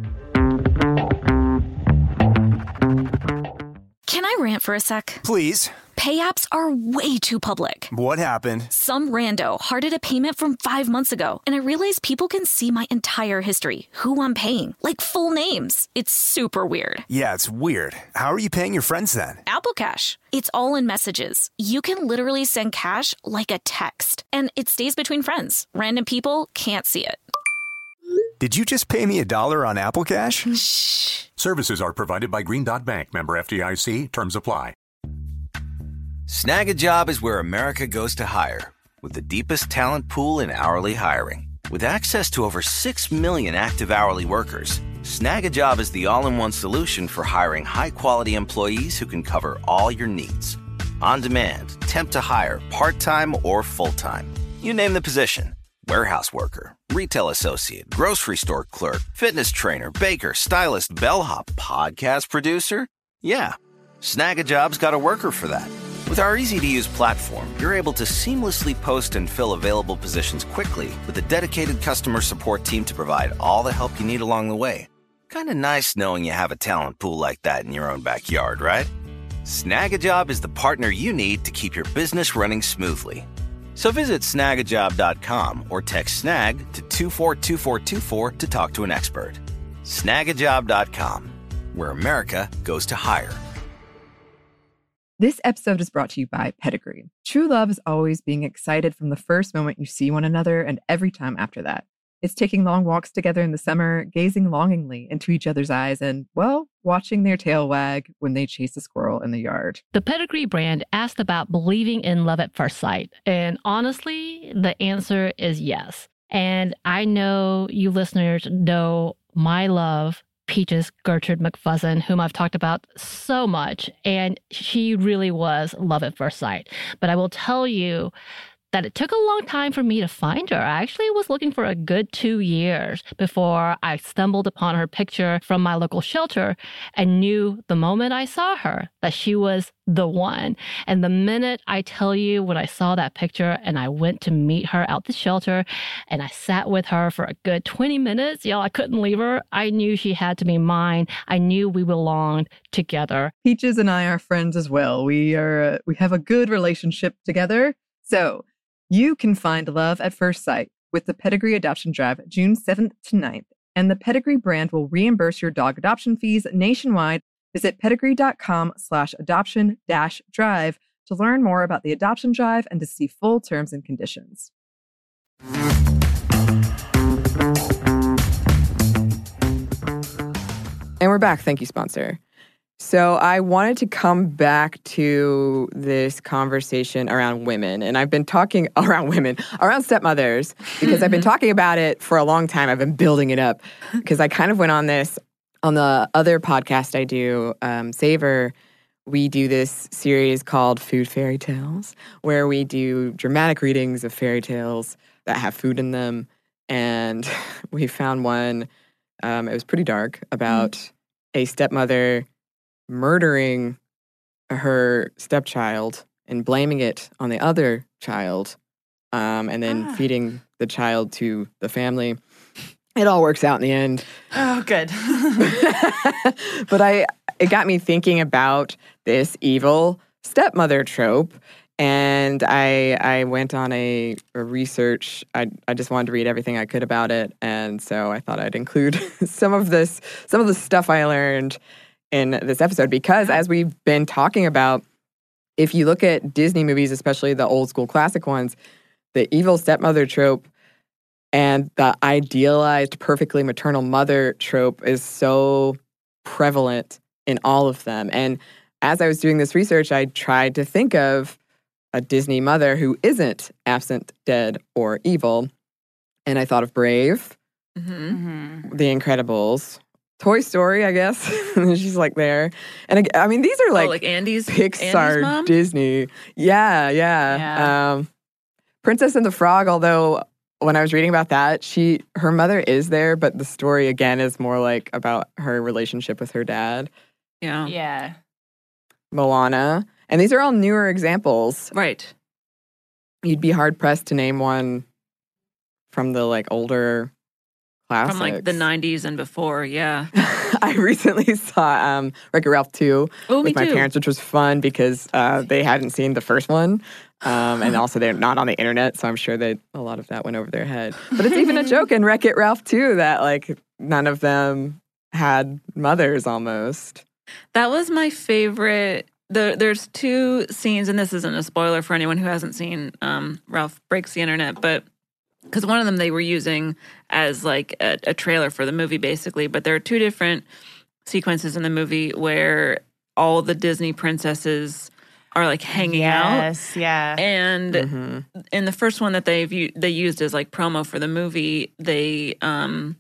Can I rant for a sec? Please. Pay apps are way too public. What happened? Some rando hearted a payment from five months ago, and I realized people can see my entire history, who I'm paying, like full names. It's super weird. Yeah, it's weird. How are you paying your friends then? Apple Cash. It's all in messages. You can literally send cash like a text, and it stays between friends. Random people can't see it. Did you just pay me a dollar on Apple Cash? Shh. Services are provided by Green Dot Bank. Member F D I C. Terms apply. Snag a Job is where America goes to hire, with the deepest talent pool in hourly hiring. With access to over six million active hourly workers, Snag a Job is the all-in-one solution for hiring high-quality employees who can cover all your needs. On demand, temp to hire, part-time or full-time. You name the position. Warehouse worker, retail associate, grocery store clerk, fitness trainer, baker, stylist, bellhop, podcast producer. Yeah, Snag a Job's got a worker for that. With our easy-to-use platform, you're able to seamlessly post and fill available positions quickly with a dedicated customer support team to provide all the help you need along the way. Kind of nice knowing you have a talent pool like that in your own backyard, right? Snag a Job is the partner you need to keep your business running smoothly. So visit snag a job dot com or text SNAG to two four two four two four to talk to an expert. snag a job dot com, where America goes to hire. This episode is brought to you by Pedigree. True love is always being excited from the first moment you see one another and every time after that. It's taking long walks together in the summer, gazing longingly into each other's eyes, and, well, watching their tail wag when they chase a squirrel in the yard. The Pedigree brand asked about believing in love at first sight. And honestly, the answer is yes. And I know you listeners know my love, Peaches Gertrude McFuzzin, whom I've talked about so much. And she really was love at first sight. But I will tell you that it took a long time for me to find her. I actually was looking for a good two years before I stumbled upon her picture from my local shelter and knew the moment I saw her that she was the one. And the minute I tell you when I saw that picture and I went to meet her out the shelter and I sat with her for a good twenty minutes, y'all, I couldn't leave her. I knew she had to be mine. I knew we belonged together. Peaches and I are friends as well. We are uh, we have a good relationship together. So you can find love at first sight with the Pedigree Adoption Drive June seventh to ninth, and the Pedigree brand will reimburse your dog adoption fees nationwide. Visit pedigree.com slash adoption dash drive to learn more about the adoption drive and to see full terms and conditions. And we're back. Thank you, sponsor. So I wanted to come back to this conversation around women. And I've been talking around women, around stepmothers, because I've been talking about it for a long time. I've been building it up because I kind of went on this on the other podcast I do, um, Savor. We do this series called Food Fairy Tales, where we do dramatic readings of fairy tales that have food in them. And we found one, um, it was pretty dark, about mm. a stepmother murdering her stepchild and blaming it on the other child, um, and then ah. feeding the child to the family. It all works out in the end. Oh, good. But I, it got me thinking about this evil stepmother trope And I I went on a, a research. I I just wanted to read everything I could about it, and so I thought I'd include some of this, some of the stuff I learned in this episode. Because as we've been talking about, if you look at Disney movies, especially the old school classic ones, the evil stepmother trope and the idealized, perfectly maternal mother trope is so prevalent in all of them. And as I was doing this research, I tried to think of a Disney mother who isn't absent, dead, or evil. And I thought of Brave, Mm-hmm. The Incredibles, Toy Story, I guess. She's like there. And ag- I mean, these are like, oh, like Andy's Pixar, Andy's mom? Disney. Yeah, yeah. Yeah. Um, Princess and the Frog, although when I was reading about that, she her mother is there, but the story, again, is more like about her relationship with her dad. Yeah. Yeah. Moana. And these are all newer examples. Right. You'd be hard-pressed to name one from the, like, older classics. From like the nineties and before, yeah. I recently saw um, Wreck-It Ralph two Oh, me with my too. parents, which was fun because uh, they hadn't seen the first one. Um, and also they're not on the internet, so I'm sure that a lot of that went over their head. But it's even a joke in Wreck-It Ralph two that, like, none of them had mothers almost. That was my favorite. The, there's two scenes, and this isn't a spoiler for anyone who hasn't seen um, Ralph Breaks the Internet, but because one of them they were using as like a, a trailer for the movie, basically. But there are two different sequences in the movie where all the Disney princesses are like hanging out. Yes, yeah. And Mm-hmm. in the first one that they've u- they used as like promo for the movie, they um,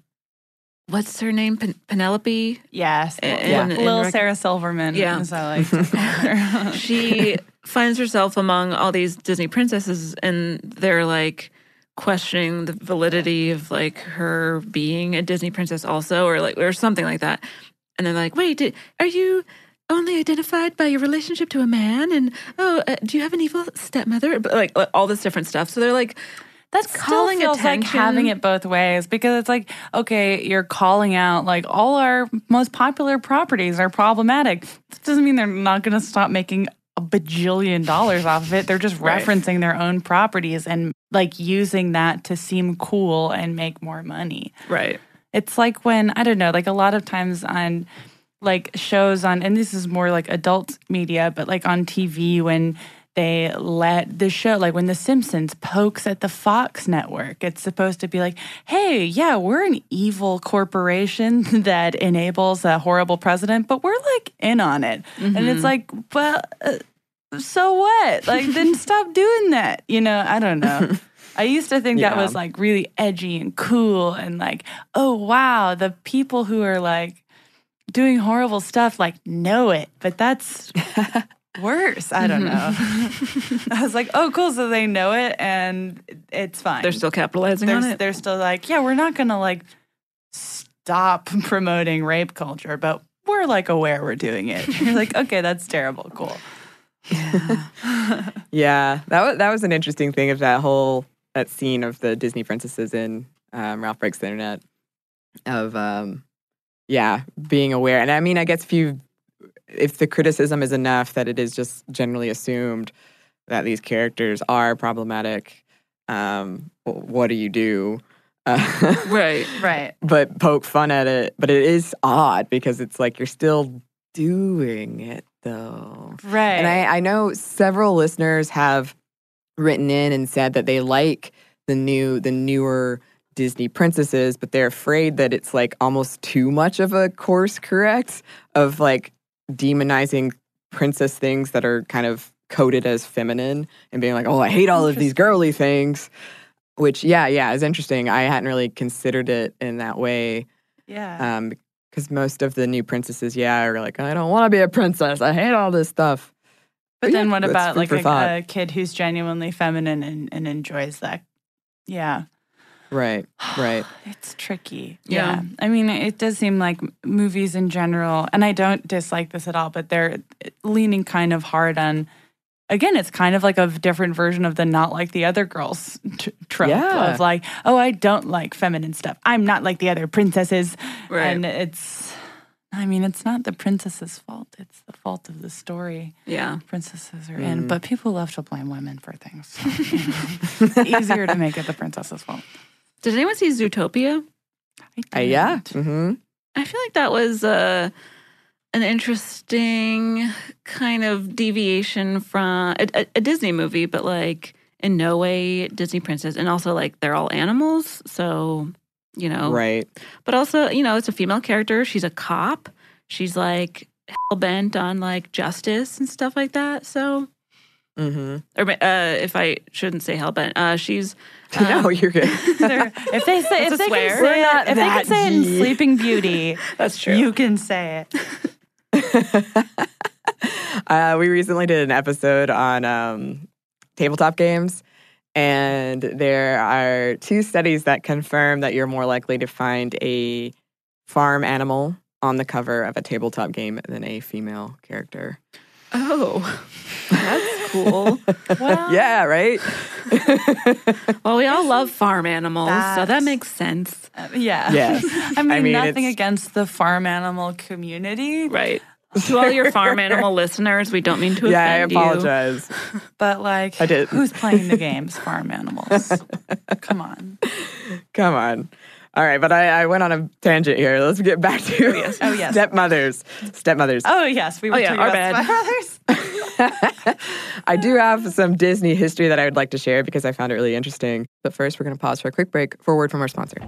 what's her name? Pen- Penelope. Yes. And- and Little Rec- Sarah Silverman, Yeah. as I like to call her. She finds herself among all these Disney princesses, and they're like questioning the validity of like her being a Disney princess also, or like or something like that. And they're like, "Wait, did, are you only identified by your relationship to a man? And oh, uh, do you have an evil stepmother?" But like all this different stuff. So they're like, That calling still feels like attention. having it both ways, because it's like, okay, you're calling out like all our most popular properties are problematic. That doesn't mean they're not going to stop making a bajillion dollars off of it. They're just Right. referencing their own properties and like using that to seem cool and make more money. right. It's like when, I don't know, like a lot of times on like shows on, and this is more like adult media, but like on T V when they let the show, like when The Simpsons pokes at the Fox network, it's supposed to be like, hey, yeah, we're an evil corporation that enables a horrible president, but we're like in on it. Mm-hmm. And it's like, well, uh, so what? Like, then stop doing that. You know, I don't know. I used to think that Yeah. was like really edgy and cool and like, oh, wow, the people who are like doing horrible stuff like know it, but that's worse. I don't know. I was like, oh, cool. So they know it and it's fine. They're still capitalizing they're, on it. they're still like, yeah, we're not going to like stop promoting rape culture, but we're like aware we're doing it. You're like, okay, that's terrible. Cool. Yeah, that was that was an interesting thing of that whole that scene of the Disney princesses in um, Ralph Breaks the Internet. Of um, yeah, being aware, and I mean, I guess if you if the criticism is enough that it is just generally assumed that these characters are problematic, um, what do you do? Uh, Right. Right. but poke fun at it. But it is odd because it's like you're still doing it though. Right. And I, I know several listeners have written in and said that they like the new the newer Disney princesses, but they're afraid that it's like almost too much of a course correct of like demonizing princess things that are kind of coded as feminine and being like, oh, I hate all of these girly things. Which, yeah, yeah, is interesting. I hadn't really considered it in that way. Yeah. Um, because most of the new princesses, yeah, are like, I don't want to be a princess. I hate all this stuff. But then yeah, what that's about food like for a, thought. a kid who's genuinely feminine and, and enjoys that? Yeah. Right, right. It's tricky. Yeah. Yeah. I mean, it does seem like m- movies in general, and I don't dislike this at all, but they're leaning kind of hard on, again, it's kind of like a different version of the not like the other girls t- trope Yeah. of like, oh, I don't like feminine stuff. I'm not like the other princesses. Right. And it's I mean, it's not the princess's fault. It's the fault of the story. Yeah. Princesses are Mm. in. But people love to blame women for things. So, you know, it's easier to make it the princess's fault. Did anyone see Zootopia? Uh, yeah. Mm-hmm. I feel like that was uh, an interesting kind of deviation from a, a, a Disney movie, but like in no way Disney princess. And also like they're all animals. So, you know. Right. But also, you know, it's a female character. She's a cop. She's like hell-bent on like justice and stuff like that. So, Mm-hmm. or uh, if I shouldn't say hellbent, uh, she's. Um, no, you're good. They're- if they say, if That's a they swear. can We're say not it, if they that can say it in G. Sleeping Beauty, That's true. you can say it. uh, we recently did an episode on um, tabletop games, and there are two studies that confirm that you're more likely to find a farm animal on the cover of a tabletop game than a female character. Oh, that's cool. Well, Yeah, right? Well, we all love farm animals, so that That's- makes sense. uh, yeah. Yes. I mean, I mean, nothing it's- against the farm animal community, Right. To all your farm animal listeners, we don't mean to Yeah, I offend you. apologize. but like, I did. who's playing the games? Farm animals. Come on. Come on. All right, but I, I went on a tangent here. Let's get back to Oh, yes. stepmothers. Stepmothers. Oh yes, we were Oh, yeah, talking our about bad. Stepbrothers. I do have some Disney history that I would like to share because I found it really interesting. But first, we're going to pause for a quick break for a word from our sponsor.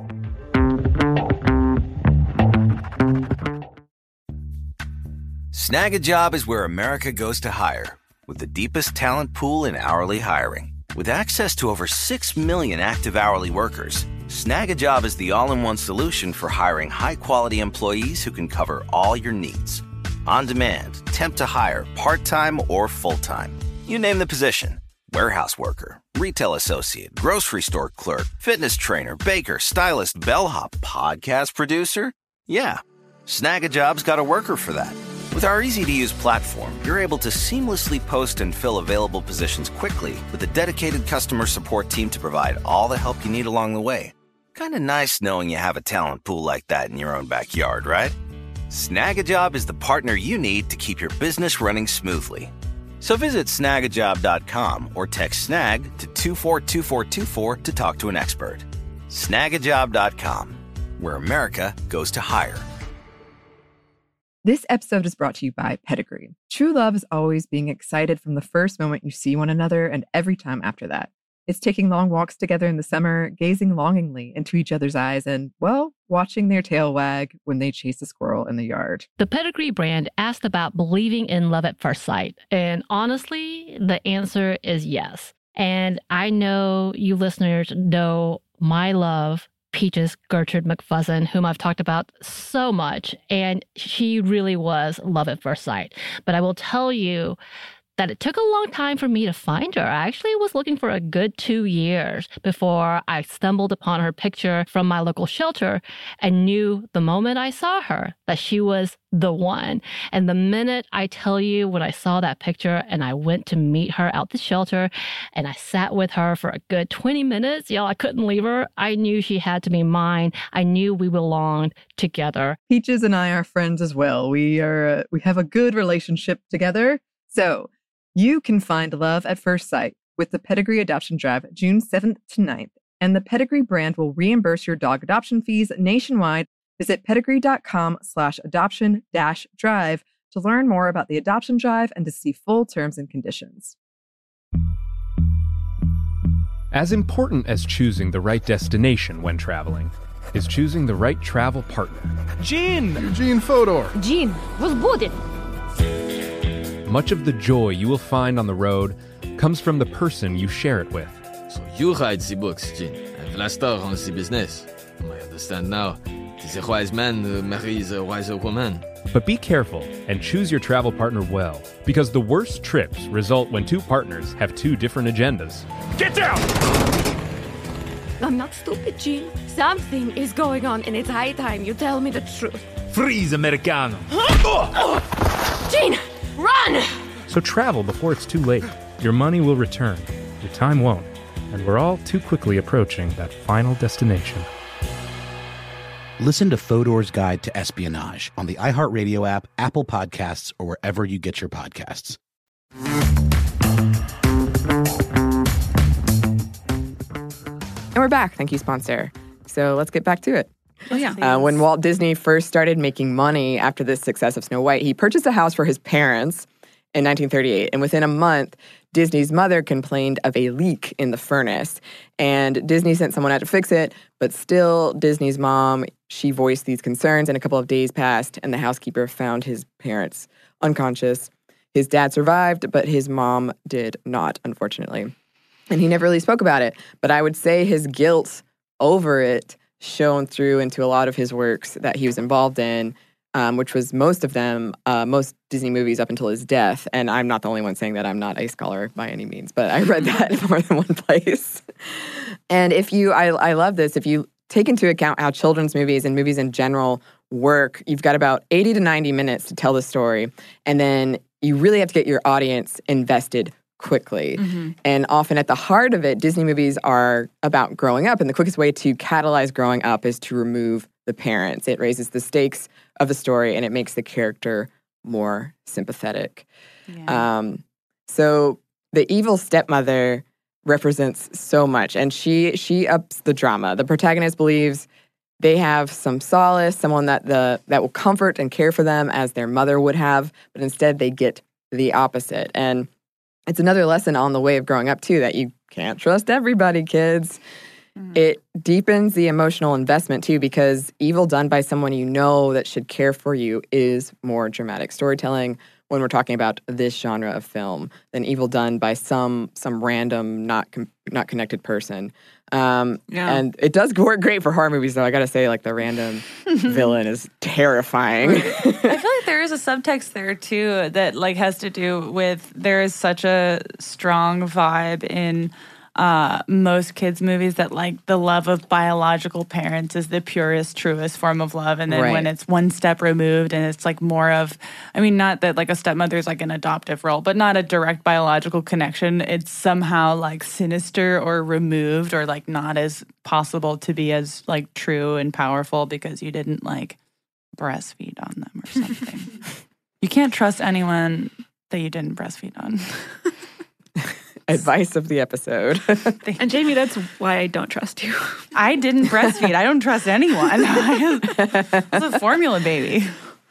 Snag a Job is where America goes to hire, with the deepest talent pool in hourly hiring. With access to over six million active hourly workers, Snag a Job is the all-in-one solution for hiring high-quality employees who can cover all your needs. On demand, temp to hire, part-time or full-time. You name the position. Warehouse worker, retail associate, grocery store clerk, fitness trainer, baker, stylist, bellhop, podcast producer. Yeah, Snag a Job's got a worker for that. With our easy-to-use platform, you're able to seamlessly post and fill available positions quickly with a dedicated customer support team to provide all the help you need along the way. Kind of nice knowing you have a talent pool like that in your own backyard, right? Snag a Job is the partner you need to keep your business running smoothly. So visit snag a job dot com or text SNAG to two four two four two four to talk to an expert. snag a job dot com, where America goes to hire. This episode is brought to you by Pedigree. True love is always being excited from the first moment you see one another and every time after that. It's taking long walks together in the summer, gazing longingly into each other's eyes, and, well, watching their tail wag when they chase a squirrel in the yard. The Pedigree brand asked about believing in love at first sight. And honestly, the answer is yes. And I know you listeners know my love, Peaches Gertrude McFuzzin, whom I've talked about so much. And she really was love at first sight. But I will tell you that it took a long time for me to find her. I actually was looking for a good two years before I stumbled upon her picture from my local shelter and knew the moment I saw her that she was the one. And the minute I tell you when I saw that picture and I went to meet her out the shelter and I sat with her for a good twenty minutes, y'all, I couldn't leave her. I knew she had to be mine. I knew we belonged together. Peaches and I are friends as well. We are uh, we have a good relationship together. So you can find love at first sight with the Pedigree Adoption Drive June seventh to ninth, and the Pedigree brand will reimburse your dog adoption fees nationwide. Visit pedigree.com slash adoption dash drive to learn more about the adoption drive and to see full terms and conditions. As important as choosing the right destination when traveling is choosing the right travel partner. Gene! Eugene Fodor. Gene, was booted. Much of the joy you will find on the road comes from the person you share it with. So you write the books, Gene, and Vlastar runs the business. I understand now. It is a wise man who marries a wiser woman. But be careful and choose your travel partner well, because the worst trips result when two partners have two different agendas. Get down! I'm not stupid, Gene. Something is going on, and it's high time you tell me the truth. Freeze, Americano! Gene, run! So travel before it's too late. Your money will return, your time won't, and we're all too quickly approaching that final destination. Listen to Fodor's Guide to Espionage on the iHeartRadio app, Apple Podcasts, or wherever you get your podcasts. And we're back. Thank you, sponsor. So let's get back to it. Oh, yeah. Uh, when Walt Disney first started making money after the success of Snow White, he purchased a house for his parents in nineteen thirty-eight. And within a month, Disney's mother complained of a leak in the furnace. And Disney sent someone out to fix it. But still, Disney's mom, she voiced these concerns. And a couple of days passed, and the housekeeper found his parents unconscious. His dad survived, but his mom did not, unfortunately. And he never really spoke about it. But I would say his guilt over it shone through into a lot of his works that he was involved in, um, which was most of them, uh, most Disney movies up until his death. And I'm not the only one saying that. I'm not a scholar by any means, but I read that in more than one place. And if you, I, I love this, if you take into account how children's movies and movies in general work, you've got about eighty to ninety minutes to tell the story. And then you really have to get your audience invested quickly. Mm-hmm. And often at the heart of it, Disney movies are about growing up. And the quickest way to catalyze growing up is to remove the parents. It raises the stakes of the story and it makes the character more sympathetic. Yeah. Um, so the evil stepmother represents so much, and she she ups the drama. The protagonist believes they have some solace, someone that the that will comfort and care for them as their mother would have, but instead they get the opposite. And it's another lesson on the way of growing up, too, that you can't trust everybody, kids. Mm. It deepens the emotional investment, too, because evil done by someone you know that should care for you is more dramatic storytelling when we're talking about this genre of film than evil done by some some random, not com- not connected person. Um, yeah. And it does work great for horror movies, though. I gotta say, like, the random villain is terrifying. I feel like there is a subtext there, too, that, like, has to do with there is such a strong vibe in uh, most kids' movies that, like, the love of biological parents is the purest, truest form of love. And then right. when it's one step removed and it's, like, more of, I mean, not that, like, a stepmother is, like, an adoptive role, but not a direct biological connection. It's somehow, like, sinister or removed or, like, not as possible to be as, like, true and powerful because you didn't, like, breastfeed on them or something. You can't trust anyone that you didn't breastfeed on. Advice of the episode. And Jamie, that's why I don't trust you. I didn't breastfeed. I don't trust anyone. It's a formula baby.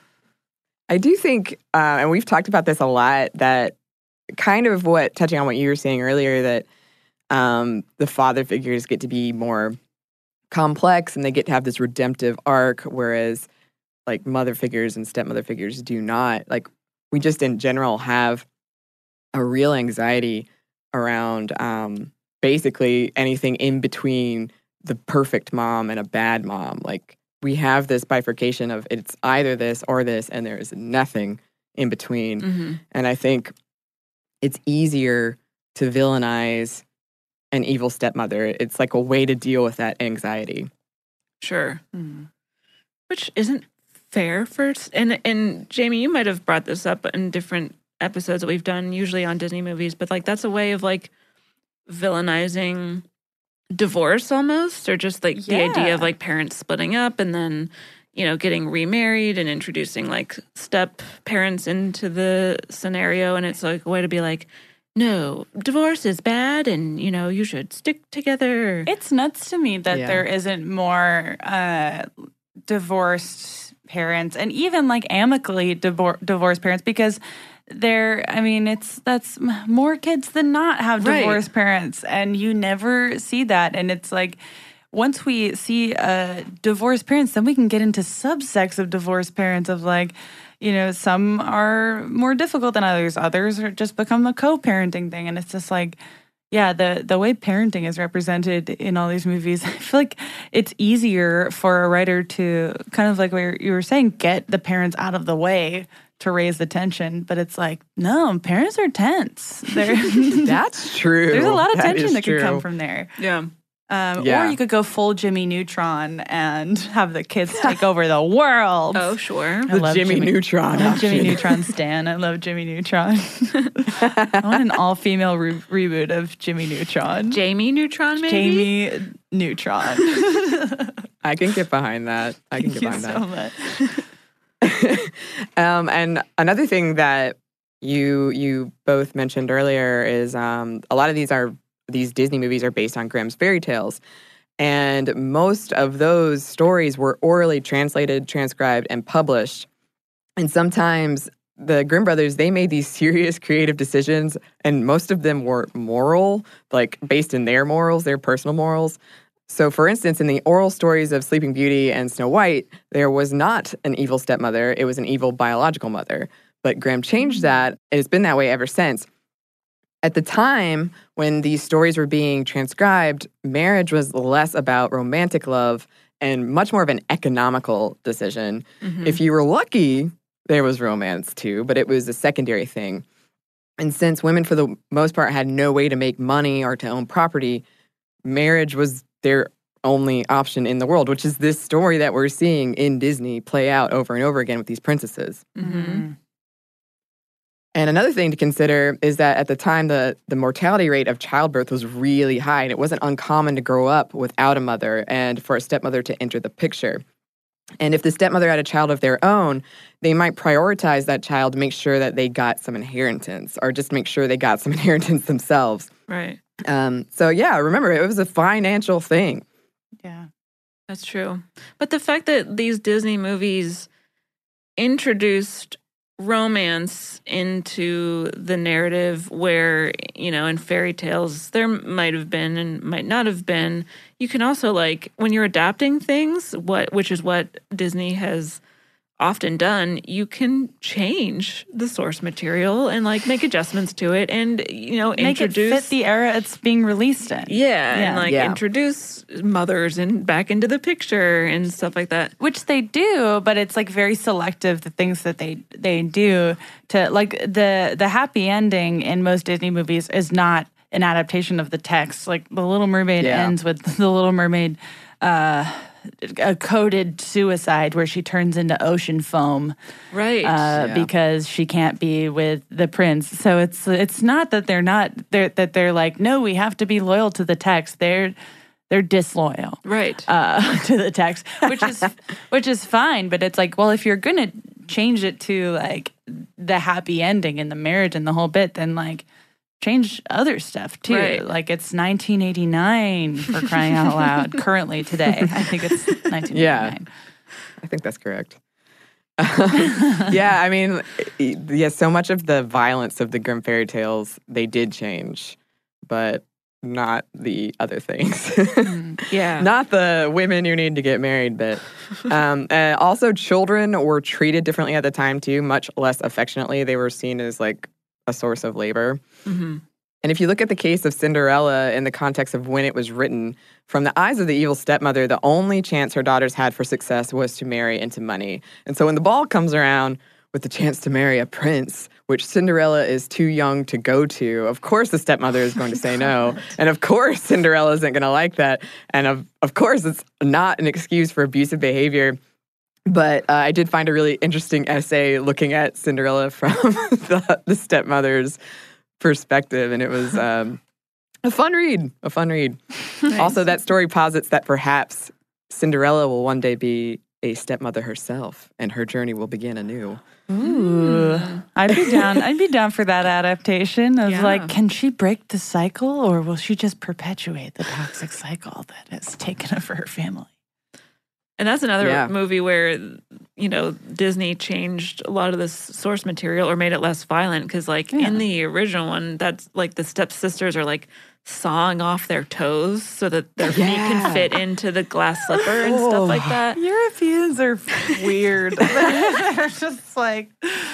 I do think, uh, and we've talked about this a lot, that kind of what, touching on what you were saying earlier, that um, the father figures get to be more complex and they get to have this redemptive arc, whereas like mother figures and stepmother figures do not. Like we just in general have a real anxiety around um, basically anything in between the perfect mom and a bad mom. Like we have this bifurcation of it's either this or this, and there is nothing in between. Mm-hmm. And I think it's easier to villainize an evil stepmother. It's like a way to deal with that anxiety. Sure. Mm-hmm. Which isn't fair for, and and Jamie, you might have brought this up in different episodes that we've done, usually on Disney movies, but like that's a way of like villainizing divorce almost, or just like yeah. the idea of like parents splitting up and then, you know, getting remarried and introducing like step parents into the scenario. And it's like a way to be like, no, divorce is bad and, you know, you should stick together. It's nuts to me that yeah. there isn't more uh, divorced parents and even like amicably divor- divorced parents, because there, I mean, it's that's more kids than not have divorced right. parents, and you never see that. And it's like once we see uh, divorced parents, then we can get into subsects of divorced parents of like, you know, some are more difficult than others. Others are just become a co-parenting thing, and it's just like, yeah, the the way parenting is represented in all these movies, I feel like it's easier for a writer to kind of like what you were saying, get the parents out of the way to raise the tension. But it's like, no, parents are tense. That's true. There's a lot of that tension that true. could come from there. Yeah. Um, yeah. Or you could go full Jimmy Neutron and have the kids take over the world. Oh, sure. The Jimmy, Jimmy Neutron. I love Jimmy Neutron stan. I love Jimmy Neutron. I want an all-female re- reboot of Jimmy Neutron. Jamie Neutron, maybe? Jamie Neutron. I I can get behind that. I can Thank get behind you that. so much. um, and another thing that you you both mentioned earlier is um, a lot of these are these Disney movies are based on Grimm's fairy tales, and most of those stories were orally translated, transcribed, and published. And sometimes the Grimm brothers, they made these serious creative decisions, and most of them were moral, like based in their morals, their personal morals. So, for instance, in the oral stories of Sleeping Beauty and Snow White, there was not an evil stepmother, it was an evil biological mother. But Grimm changed that, and it's been that way ever since. At the time when these stories were being transcribed, marriage was less about romantic love and much more of an economical decision. Mm-hmm. If you were lucky, there was romance too, but it was a secondary thing. And since women, for the most part, had no way to make money or to own property, marriage was their only option in the world, which is this story that we're seeing in Disney play out over and over again with these princesses. Mm-hmm. And another thing to consider is that at the time, the, the mortality rate of childbirth was really high, and it wasn't uncommon to grow up without a mother and for a stepmother to enter the picture. And if the stepmother had a child of their own, they might prioritize that child to make sure that they got some inheritance, or just make sure they got some inheritance themselves. Right. Um, so yeah, remember, it was a financial thing. Yeah. That's true. But the fact that these Disney movies introduced romance into the narrative where, you know, in fairy tales, there might have been and might not have been. You can also, like, when you're adapting things, what which is what Disney has often done, you can change the source material and, like, make adjustments to it and, you know, Make introduce... it fit the era it's being released in. Yeah, Yeah. and, like, Yeah. introduce mothers and back into the picture and stuff like that. Which they do, but it's like very selective, the things that they they do to, like, the the happy ending in most Disney movies is not an adaptation of the text. Like, The Little Mermaid Yeah. ends with The Little Mermaid uh a coded suicide where she turns into ocean foam, Right. uh, Yeah. because she can't be with the prince. So it's it's not that they're not they're, that they're like, no, we have to be loyal to the text. They're they're disloyal, Right. uh, to the text, which is which is fine. But it's like, well, if you're gonna change it to like the happy ending and the marriage and the whole bit, then like change other stuff too. Right. Like it's nineteen eighty-nine for crying out loud. Currently today, I think it's nineteen eighty-nine. I think that's correct. Yeah, I mean, yeah, so much of the violence of the Grimm fairy tales, they did change, but not the other things. Yeah. Not the women who need to get married bit. Um, uh, also, children were treated differently at the time, too, much less affectionately. They were seen as, like, a source of labor. Mm-hmm. And if you look at the case of Cinderella in the context of when it was written, from the eyes of the evil stepmother, the only chance her daughters had for success was to marry into money. And so when the ball comes around with the chance to marry a prince, which Cinderella is too young to go to, of course the stepmother is going to say no. And of course Cinderella isn't going to like that. And of, of course it's not an excuse for abusive behavior. But uh, I did find a really interesting essay looking at Cinderella from the, the stepmother's perspective, and it was um, a fun read, a fun read. Nice. Also, that story posits that perhaps Cinderella will one day be a stepmother herself, and her journey will begin anew. Ooh, I'd be down. I'd be down for that adaptation of Yeah. like, can she break the cycle, or will she just perpetuate the toxic cycle that has taken over her family? And that's another Yeah. movie where, you know, Disney changed a lot of this source material or made it less violent. Because, like, Yeah. in the original one, that's like the stepsisters are like sawing off their toes so that their feet Yeah. can fit into the glass slipper and stuff like that. Europeans are weird. They're just like,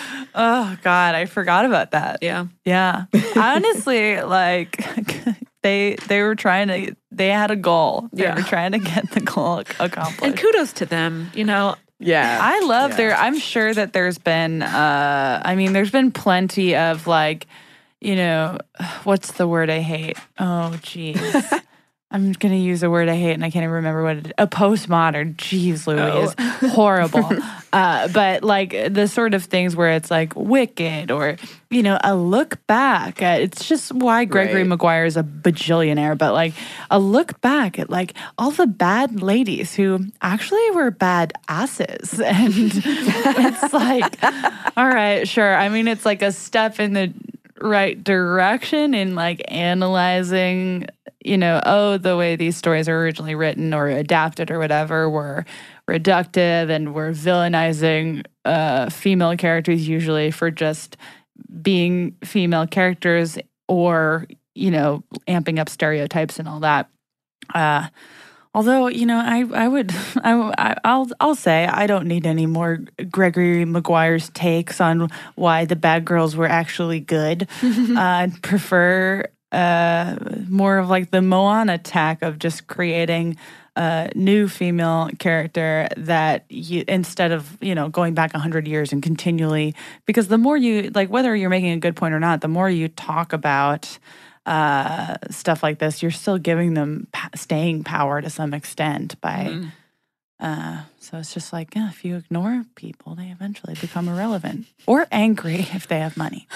oh God, I forgot about that. Yeah. Yeah. Honestly, like they they were trying to they had a goal. They Yeah. were trying to get the goal ac- accomplished. And kudos to them, you know. Yeah. I love Yeah. there. I'm sure that there's been, uh, I mean, there's been plenty of like, you know, what's the word I hate? Oh, geez. I'm going to use a word I hate and I can't even remember what it is. A postmodern. Jeez Louise. Oh. Horrible. uh, but like the sort of things where it's like Wicked or, you know, a look back. At, it's just why Gregory Right. Maguire is a bajillionaire. But like a look back at like all the bad ladies who actually were bad asses. And it's like, all right, sure. I mean, it's like a step in the right direction in like analyzing, you know, oh, the way these stories are originally written or adapted or whatever were reductive and were villainizing uh, female characters usually for just being female characters or, you know, amping up stereotypes and all that. Uh, although, you know, I I would I I'll I'll say I don't need any more Gregory Maguire's takes on why the bad girls were actually good. uh, I'd prefer uh, more of like the Moana tack of just creating a new female character that you, instead of, you know, going back a hundred years and continually, because the more you, like whether you're making a good point or not, the more you talk about uh, stuff like this, you're still giving them pa- staying power to some extent by, Mhm. uh, so it's just like, yeah, if you ignore people, they eventually become irrelevant or angry if they have money.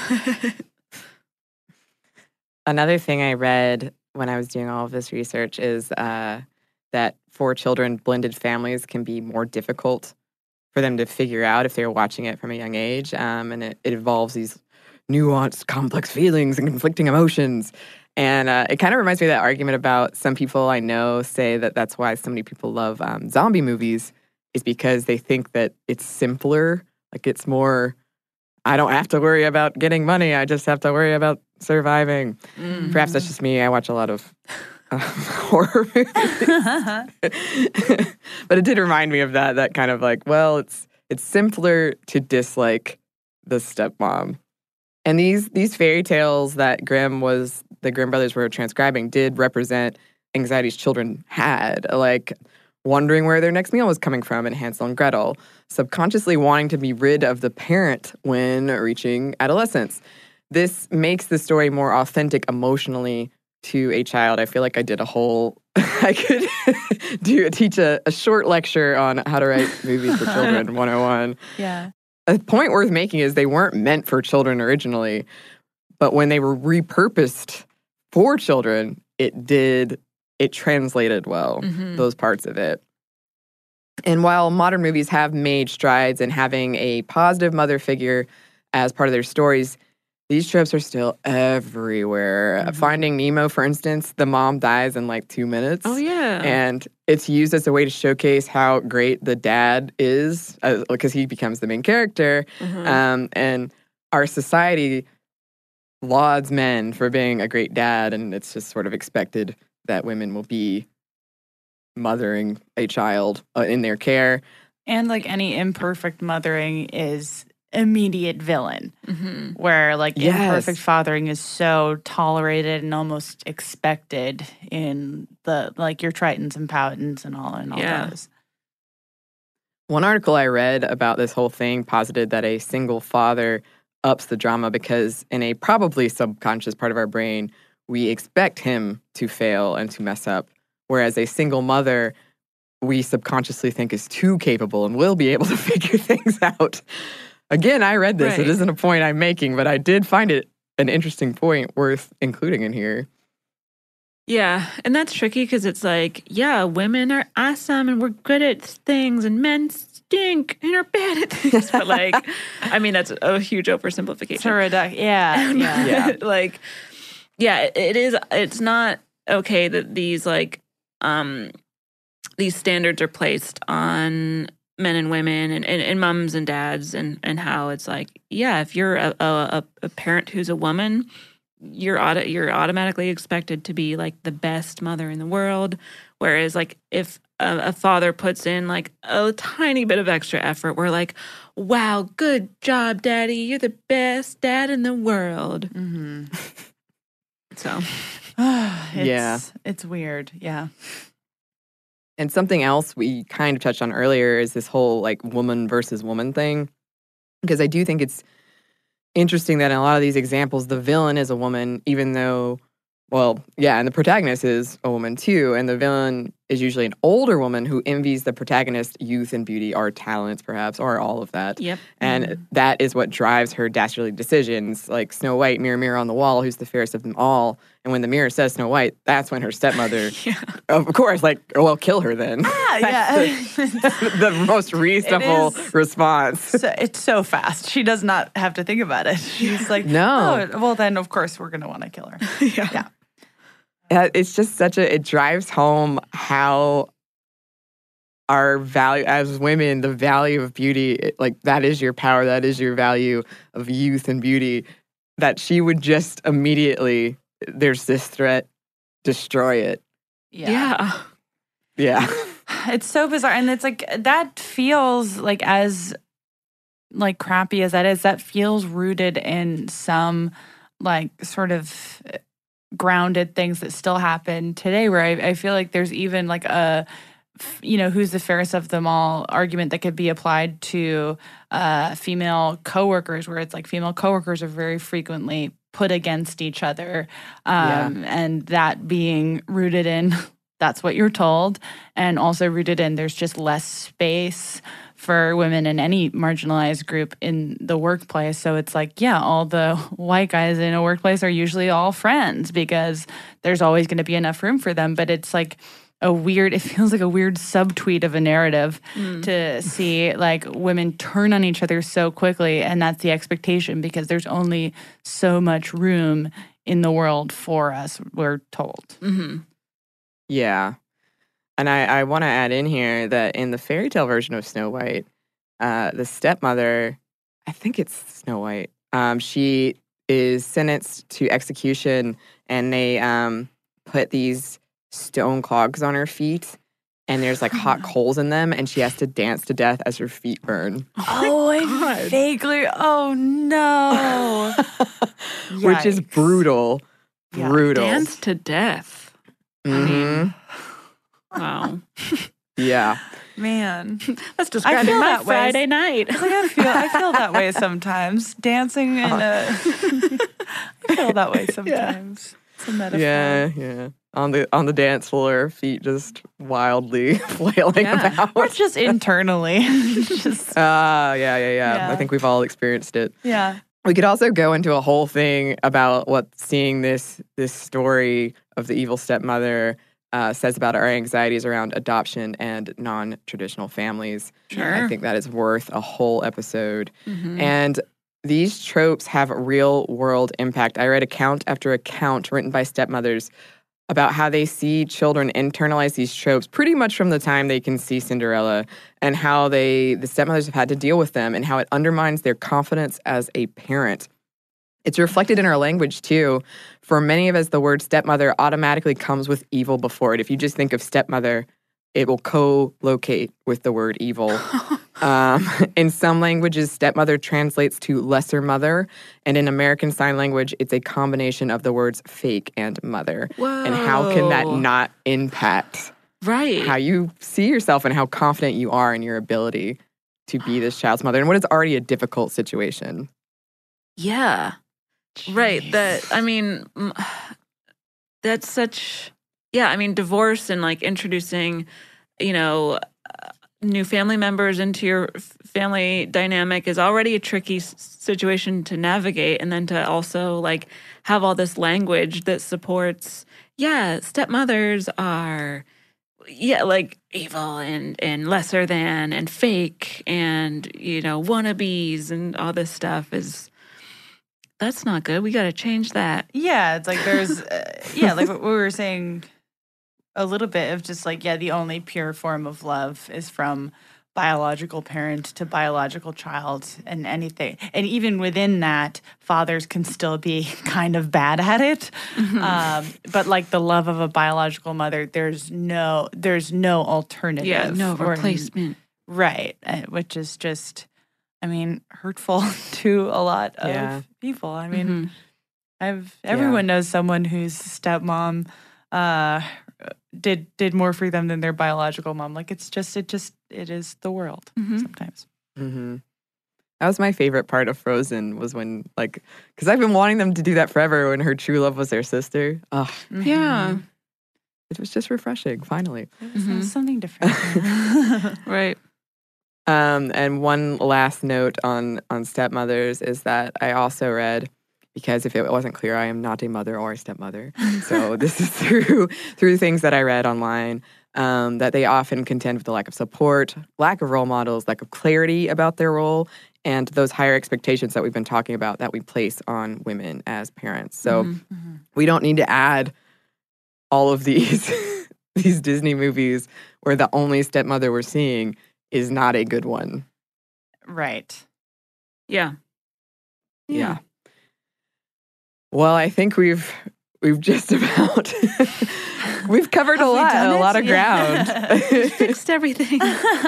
Another thing I read when I was doing all of this research is uh, that for children, blended families can be more difficult for them to figure out if they're watching it from a young age. Um, and it, it involves these nuanced, complex feelings and conflicting emotions. And uh, it kind of reminds me of that argument about some people I know say that that's why so many people love um, zombie movies, is because they think that it's simpler. Like it's more, I don't have to worry about getting money. I just have to worry about surviving. Mm. Perhaps that's just me. I watch a lot of uh, horror movies. But it did remind me of that, that kind of like, well, it's it's simpler to dislike the stepmom. And these these fairy tales that Grimm was, the Grimm brothers were transcribing did represent anxieties children had, like wondering where their next meal was coming from in Hansel and Gretel, subconsciously wanting to be rid of the parent when reaching adolescence. This makes the story more authentic emotionally to a child. I feel like I did a whole, I could do teach a, a short lecture on how to write movies for children, one oh one. Yeah. A point worth making is they weren't meant for children originally, but when they were repurposed for children, it did, it translated well, Mhm. those parts of it. And while modern movies have made strides in having a positive mother figure as part of their stories, these tropes are still everywhere. Mhm. Finding Nemo, for instance, the mom dies in like two minutes. Oh, yeah. And it's used as a way to showcase how great the dad is, because he becomes the main character. Mhm. Um, and our society lauds men for being a great dad, and it's just sort of expected that women will be mothering a child uh, in their care. And like any imperfect mothering is immediate villain, Mhm. where like Yes. imperfect fathering is so tolerated and almost expected in the like your Tritons and Powhatans and all and all Yeah. those. One article I read about this whole thing posited that a single father ups the drama because in a probably subconscious part of our brain, we expect him to fail and to mess up. Whereas a single mother, we subconsciously think is too capable and will be able to figure things out. Again, I read this. Right. It isn't a point I'm making, but I did find it an interesting point worth including in here. Yeah, and that's tricky because it's like, yeah, women are awesome and we're good at things, and men stink and are bad at things. But like, I mean, that's a huge oversimplification. It's a reduc- yeah, yeah. Yeah. Like, yeah, it, it is. It's not okay that these like um these standards are placed on men and women and, and, and moms and dads, and and how it's like, yeah, if you're a a, a parent who's a woman, you're auto, you're automatically expected to be like the best mother in the world. Whereas like if a, a father puts in like a tiny bit of extra effort, we're like, wow, good job, daddy. You're the best dad in the world. Mm-hmm. So it's, Yeah. It's weird. Yeah. And something else we kind of touched on earlier is this whole like woman versus woman thing. Because I do think it's interesting that in a lot of these examples, the villain is a woman, even though Well, yeah, and the protagonist is a woman too, and the villain is usually an older woman who envies the protagonist's youth and beauty, or talents perhaps, or all of that. Yep. And mm-hmm. that is what drives her dastardly decisions, like Snow White, mirror, mirror on the wall, who's the fairest of them all. And when the mirror says Snow White, that's when her stepmother, yeah. of course, like, well, kill her then. Ah, yeah. the, the most reasonable response. So, it's so fast. She does not have to think about it. She's like, no. Oh, well, then, of course, we're going to want to kill her. yeah. yeah. It's just such a, it drives home how our value as women, the value of beauty, it, like that is your power, that is your value of youth and beauty, that she would just immediately, there's this threat, destroy it. Yeah. Yeah. Yeah. It's so bizarre. And it's like, that feels like as like crappy as that is, that feels rooted in some like sort of grounded things that still happen today, where I, I feel like there's even like a, you know, who's the fairest of them all argument that could be applied to uh, female coworkers, where it's like female coworkers are very frequently put against each other. Um, yeah. And that being rooted in, that's what you're told, and also rooted in there's just less space for women in any marginalized group in the workplace. So it's like, yeah, all the white guys in a workplace are usually all friends because there's always going to be enough room for them. But it's like a weird, it feels like a weird subtweet of a narrative mm. to see like women turn on each other so quickly. And that's the expectation because there's only so much room in the world for us, we're told. Mm-hmm. Yeah. And I, I want to add in here that in the fairy tale version of Snow White, uh, the stepmother, I think it's Snow White, um, she is sentenced to execution, and they um, put these stone clogs on her feet, and there's like hot coals in them, and she has to dance to death as her feet burn. Oh, I vaguely, oh no. Which is brutal. Yeah. Brutal. Dance to death. Mm-hmm. Wow. Yeah. Man. That's describing my that Friday way. night. Like I feel I feel that way sometimes. Dancing in a I feel that way sometimes. Yeah. It's a metaphor. Yeah, yeah. On the on the dance floor, feet just wildly flailing yeah. about. Or just internally. just Ah, uh, yeah, yeah, yeah, yeah. I think we've all experienced it. Yeah. We could also go into a whole thing about what seeing this this story of the evil stepmother uh, says about our anxieties around adoption and non-traditional families. Sure. I think that is worth a whole episode. Mm-hmm. And these tropes have real-world impact. I read account after account written by stepmothers about how they see children internalize these tropes pretty much from the time they can see Cinderella, and how they the stepmothers have had to deal with them, and how it undermines their confidence as a parent. It's reflected in our language, too. For many of us, the word stepmother automatically comes with evil before it. If you just think of stepmother, it will co-locate with the word evil. um, in some languages, stepmother translates to lesser mother. And in American Sign Language, it's a combination of the words fake and mother. Whoa. And how can that not impact right. how you see yourself and how confident you are in your ability to be this child's mother, and what is already a difficult situation? Yeah. Jeez. Right. That, I mean, that's such, yeah, I mean, divorce and like introducing, you know, uh, new family members into your f- family dynamic is already a tricky s- situation to navigate. And then to also like have all this language that supports, yeah, stepmothers are, yeah, like evil and, and lesser than and fake and, you know, wannabes and all this stuff is, that's not good. We got to change that. Yeah, it's like there's, uh, yeah, like what we were saying a little bit of just like, yeah, the only pure form of love is from biological parent to biological child and anything. And even within that, fathers can still be kind of bad at it. Mm-hmm. Um, but like the love of a biological mother, there's no, there's no alternative. Yeah, no or, replacement. Right, uh, which is just, I mean, hurtful to a lot of Yeah. people. I mean, Mm-hmm. I've everyone Yeah. knows someone whose stepmom uh, did did more for them than their biological mom. Like it's just it just it is the world Mm-hmm. sometimes. Mm-hmm. That was my favorite part of Frozen was when, like, because I've been wanting them to do that forever when her true love was their sister. Oh, mm-hmm. yeah. It was just refreshing, finally. It was mm-hmm. something different. Right. Um, and one last note on, on stepmothers is that I also read, because if it wasn't clear, I am not a mother or a stepmother. So this is through through things that I read online. Um, that they often contend with the lack of support, lack of role models, lack of clarity about their role, and those higher expectations that we've been talking about that we place on women as parents. So mm-hmm. we don't need to add all of these these Disney movies where the only stepmother we're seeing is not a good one. Right. Yeah. Yeah. yeah. Well, I think we've we've just about we've covered a lot, a lot of ground. Yeah. Fixed everything.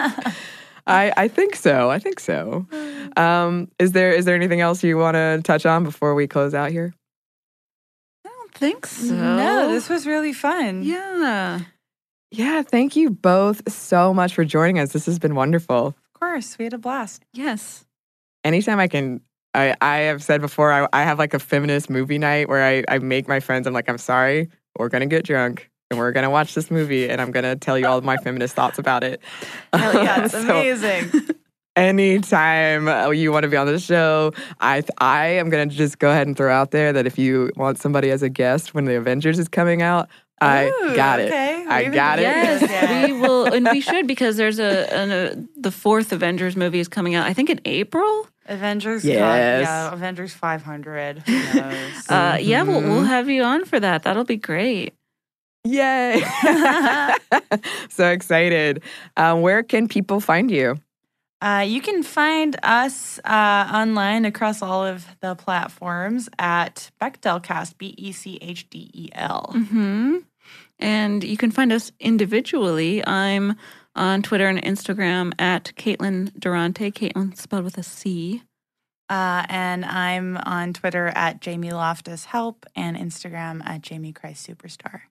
I, I think so. I think so. Um, is there is there anything else you want to touch on before we close out here? I don't think so. No, this was really fun. Yeah. Yeah, thank you both so much for joining us. This has been wonderful. Of course, we had a blast. Yes. Anytime I can, I, I have said before, I, I have like a feminist movie night where I, I make my friends, I'm like, I'm sorry, we're going to get drunk. And we're going to watch this movie, and I'm going to tell you all of my feminist thoughts about it. Hell yeah, it's so, amazing. Anytime you want to be on the show, I I am going to just go ahead and throw out there that if you want somebody as a guest when the Avengers is coming out, I Ooh, got it. Okay. I Maybe got it. Yes, yeah. we will, and we should, because there's a, an, a the fourth Avengers movie is coming out, I think in April. Avengers, yes. God, yeah, Avengers five hundred. Who knows? uh, yeah, we'll, we'll have you on for that. That'll be great. Yay! So excited. Um, where can people find you? Uh, you can find us uh, online across all of the platforms at Bechdelcast, B E C H D E L. Mm-hmm. And you can find us individually. I'm on Twitter and Instagram at Caitlin Durante, Caitlin spelled with a C. Uh, and I'm on Twitter at Jamie Loftus Help and Instagram at Jamie Christ Superstar.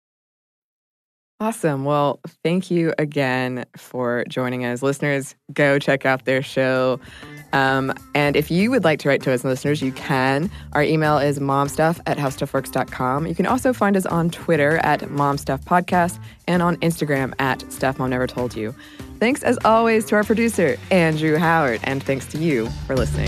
Awesome. Well, thank you again for joining us. Listeners, go check out their show. Um, and if you would like to write to us, listeners, you can. Our email is momstuff at howstuffworks dot com. You can also find us on Twitter at momstuffpodcast and on Instagram at Stuff Mom Never Told You. Thanks, as always, to our producer, Andrew Howard, and thanks to you for listening.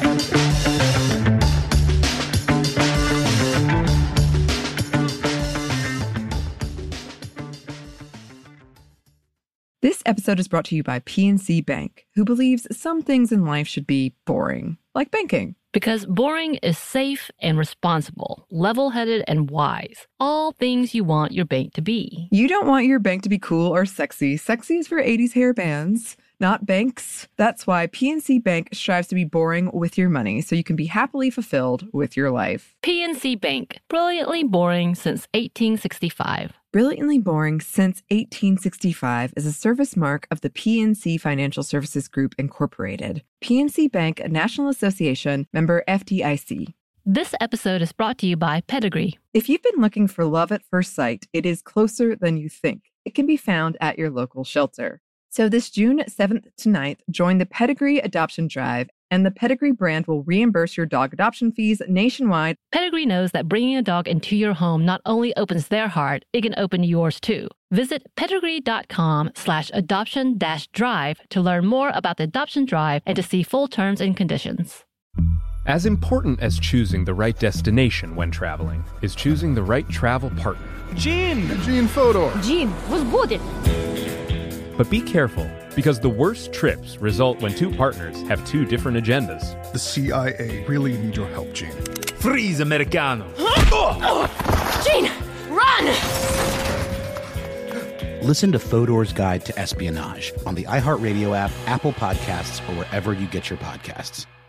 This episode is brought to you by P N C Bank, who believes some things in life should be boring, like banking. Because boring is safe and responsible, level-headed and wise. All things you want your bank to be. You don't want your bank to be cool or sexy. Sexy is for eighties hair bands, not banks. That's why P N C Bank strives to be boring with your money so you can be happily fulfilled with your life. P N C Bank, brilliantly boring since eighteen sixty-five. Brilliantly Boring Since eighteen sixty-five is a service mark of the P N C Financial Services Group, Incorporated. P N C Bank, a National Association, member F D I C. This episode is brought to you by Pedigree. If you've been looking for love at first sight, it is closer than you think. It can be found at your local shelter. So this June seventh to ninth, join the Pedigree Adoption Drive, and the Pedigree brand will reimburse your dog adoption fees nationwide. Pedigree knows that bringing a dog into your home not only opens their heart, it can open yours too. Visit pedigree.com slash adoption dash drive to learn more about the adoption drive and to see full terms and conditions. As important as choosing the right destination when traveling is choosing the right travel partner. Gene! Gene Fodor! Gene, was good. But be careful, because the worst trips result when two partners have two different agendas. The C I A really need your help, Gene. Freeze, Americano! Gene, run! Listen to Fodor's Guide to Espionage on the iHeartRadio app, Apple Podcasts, or wherever you get your podcasts.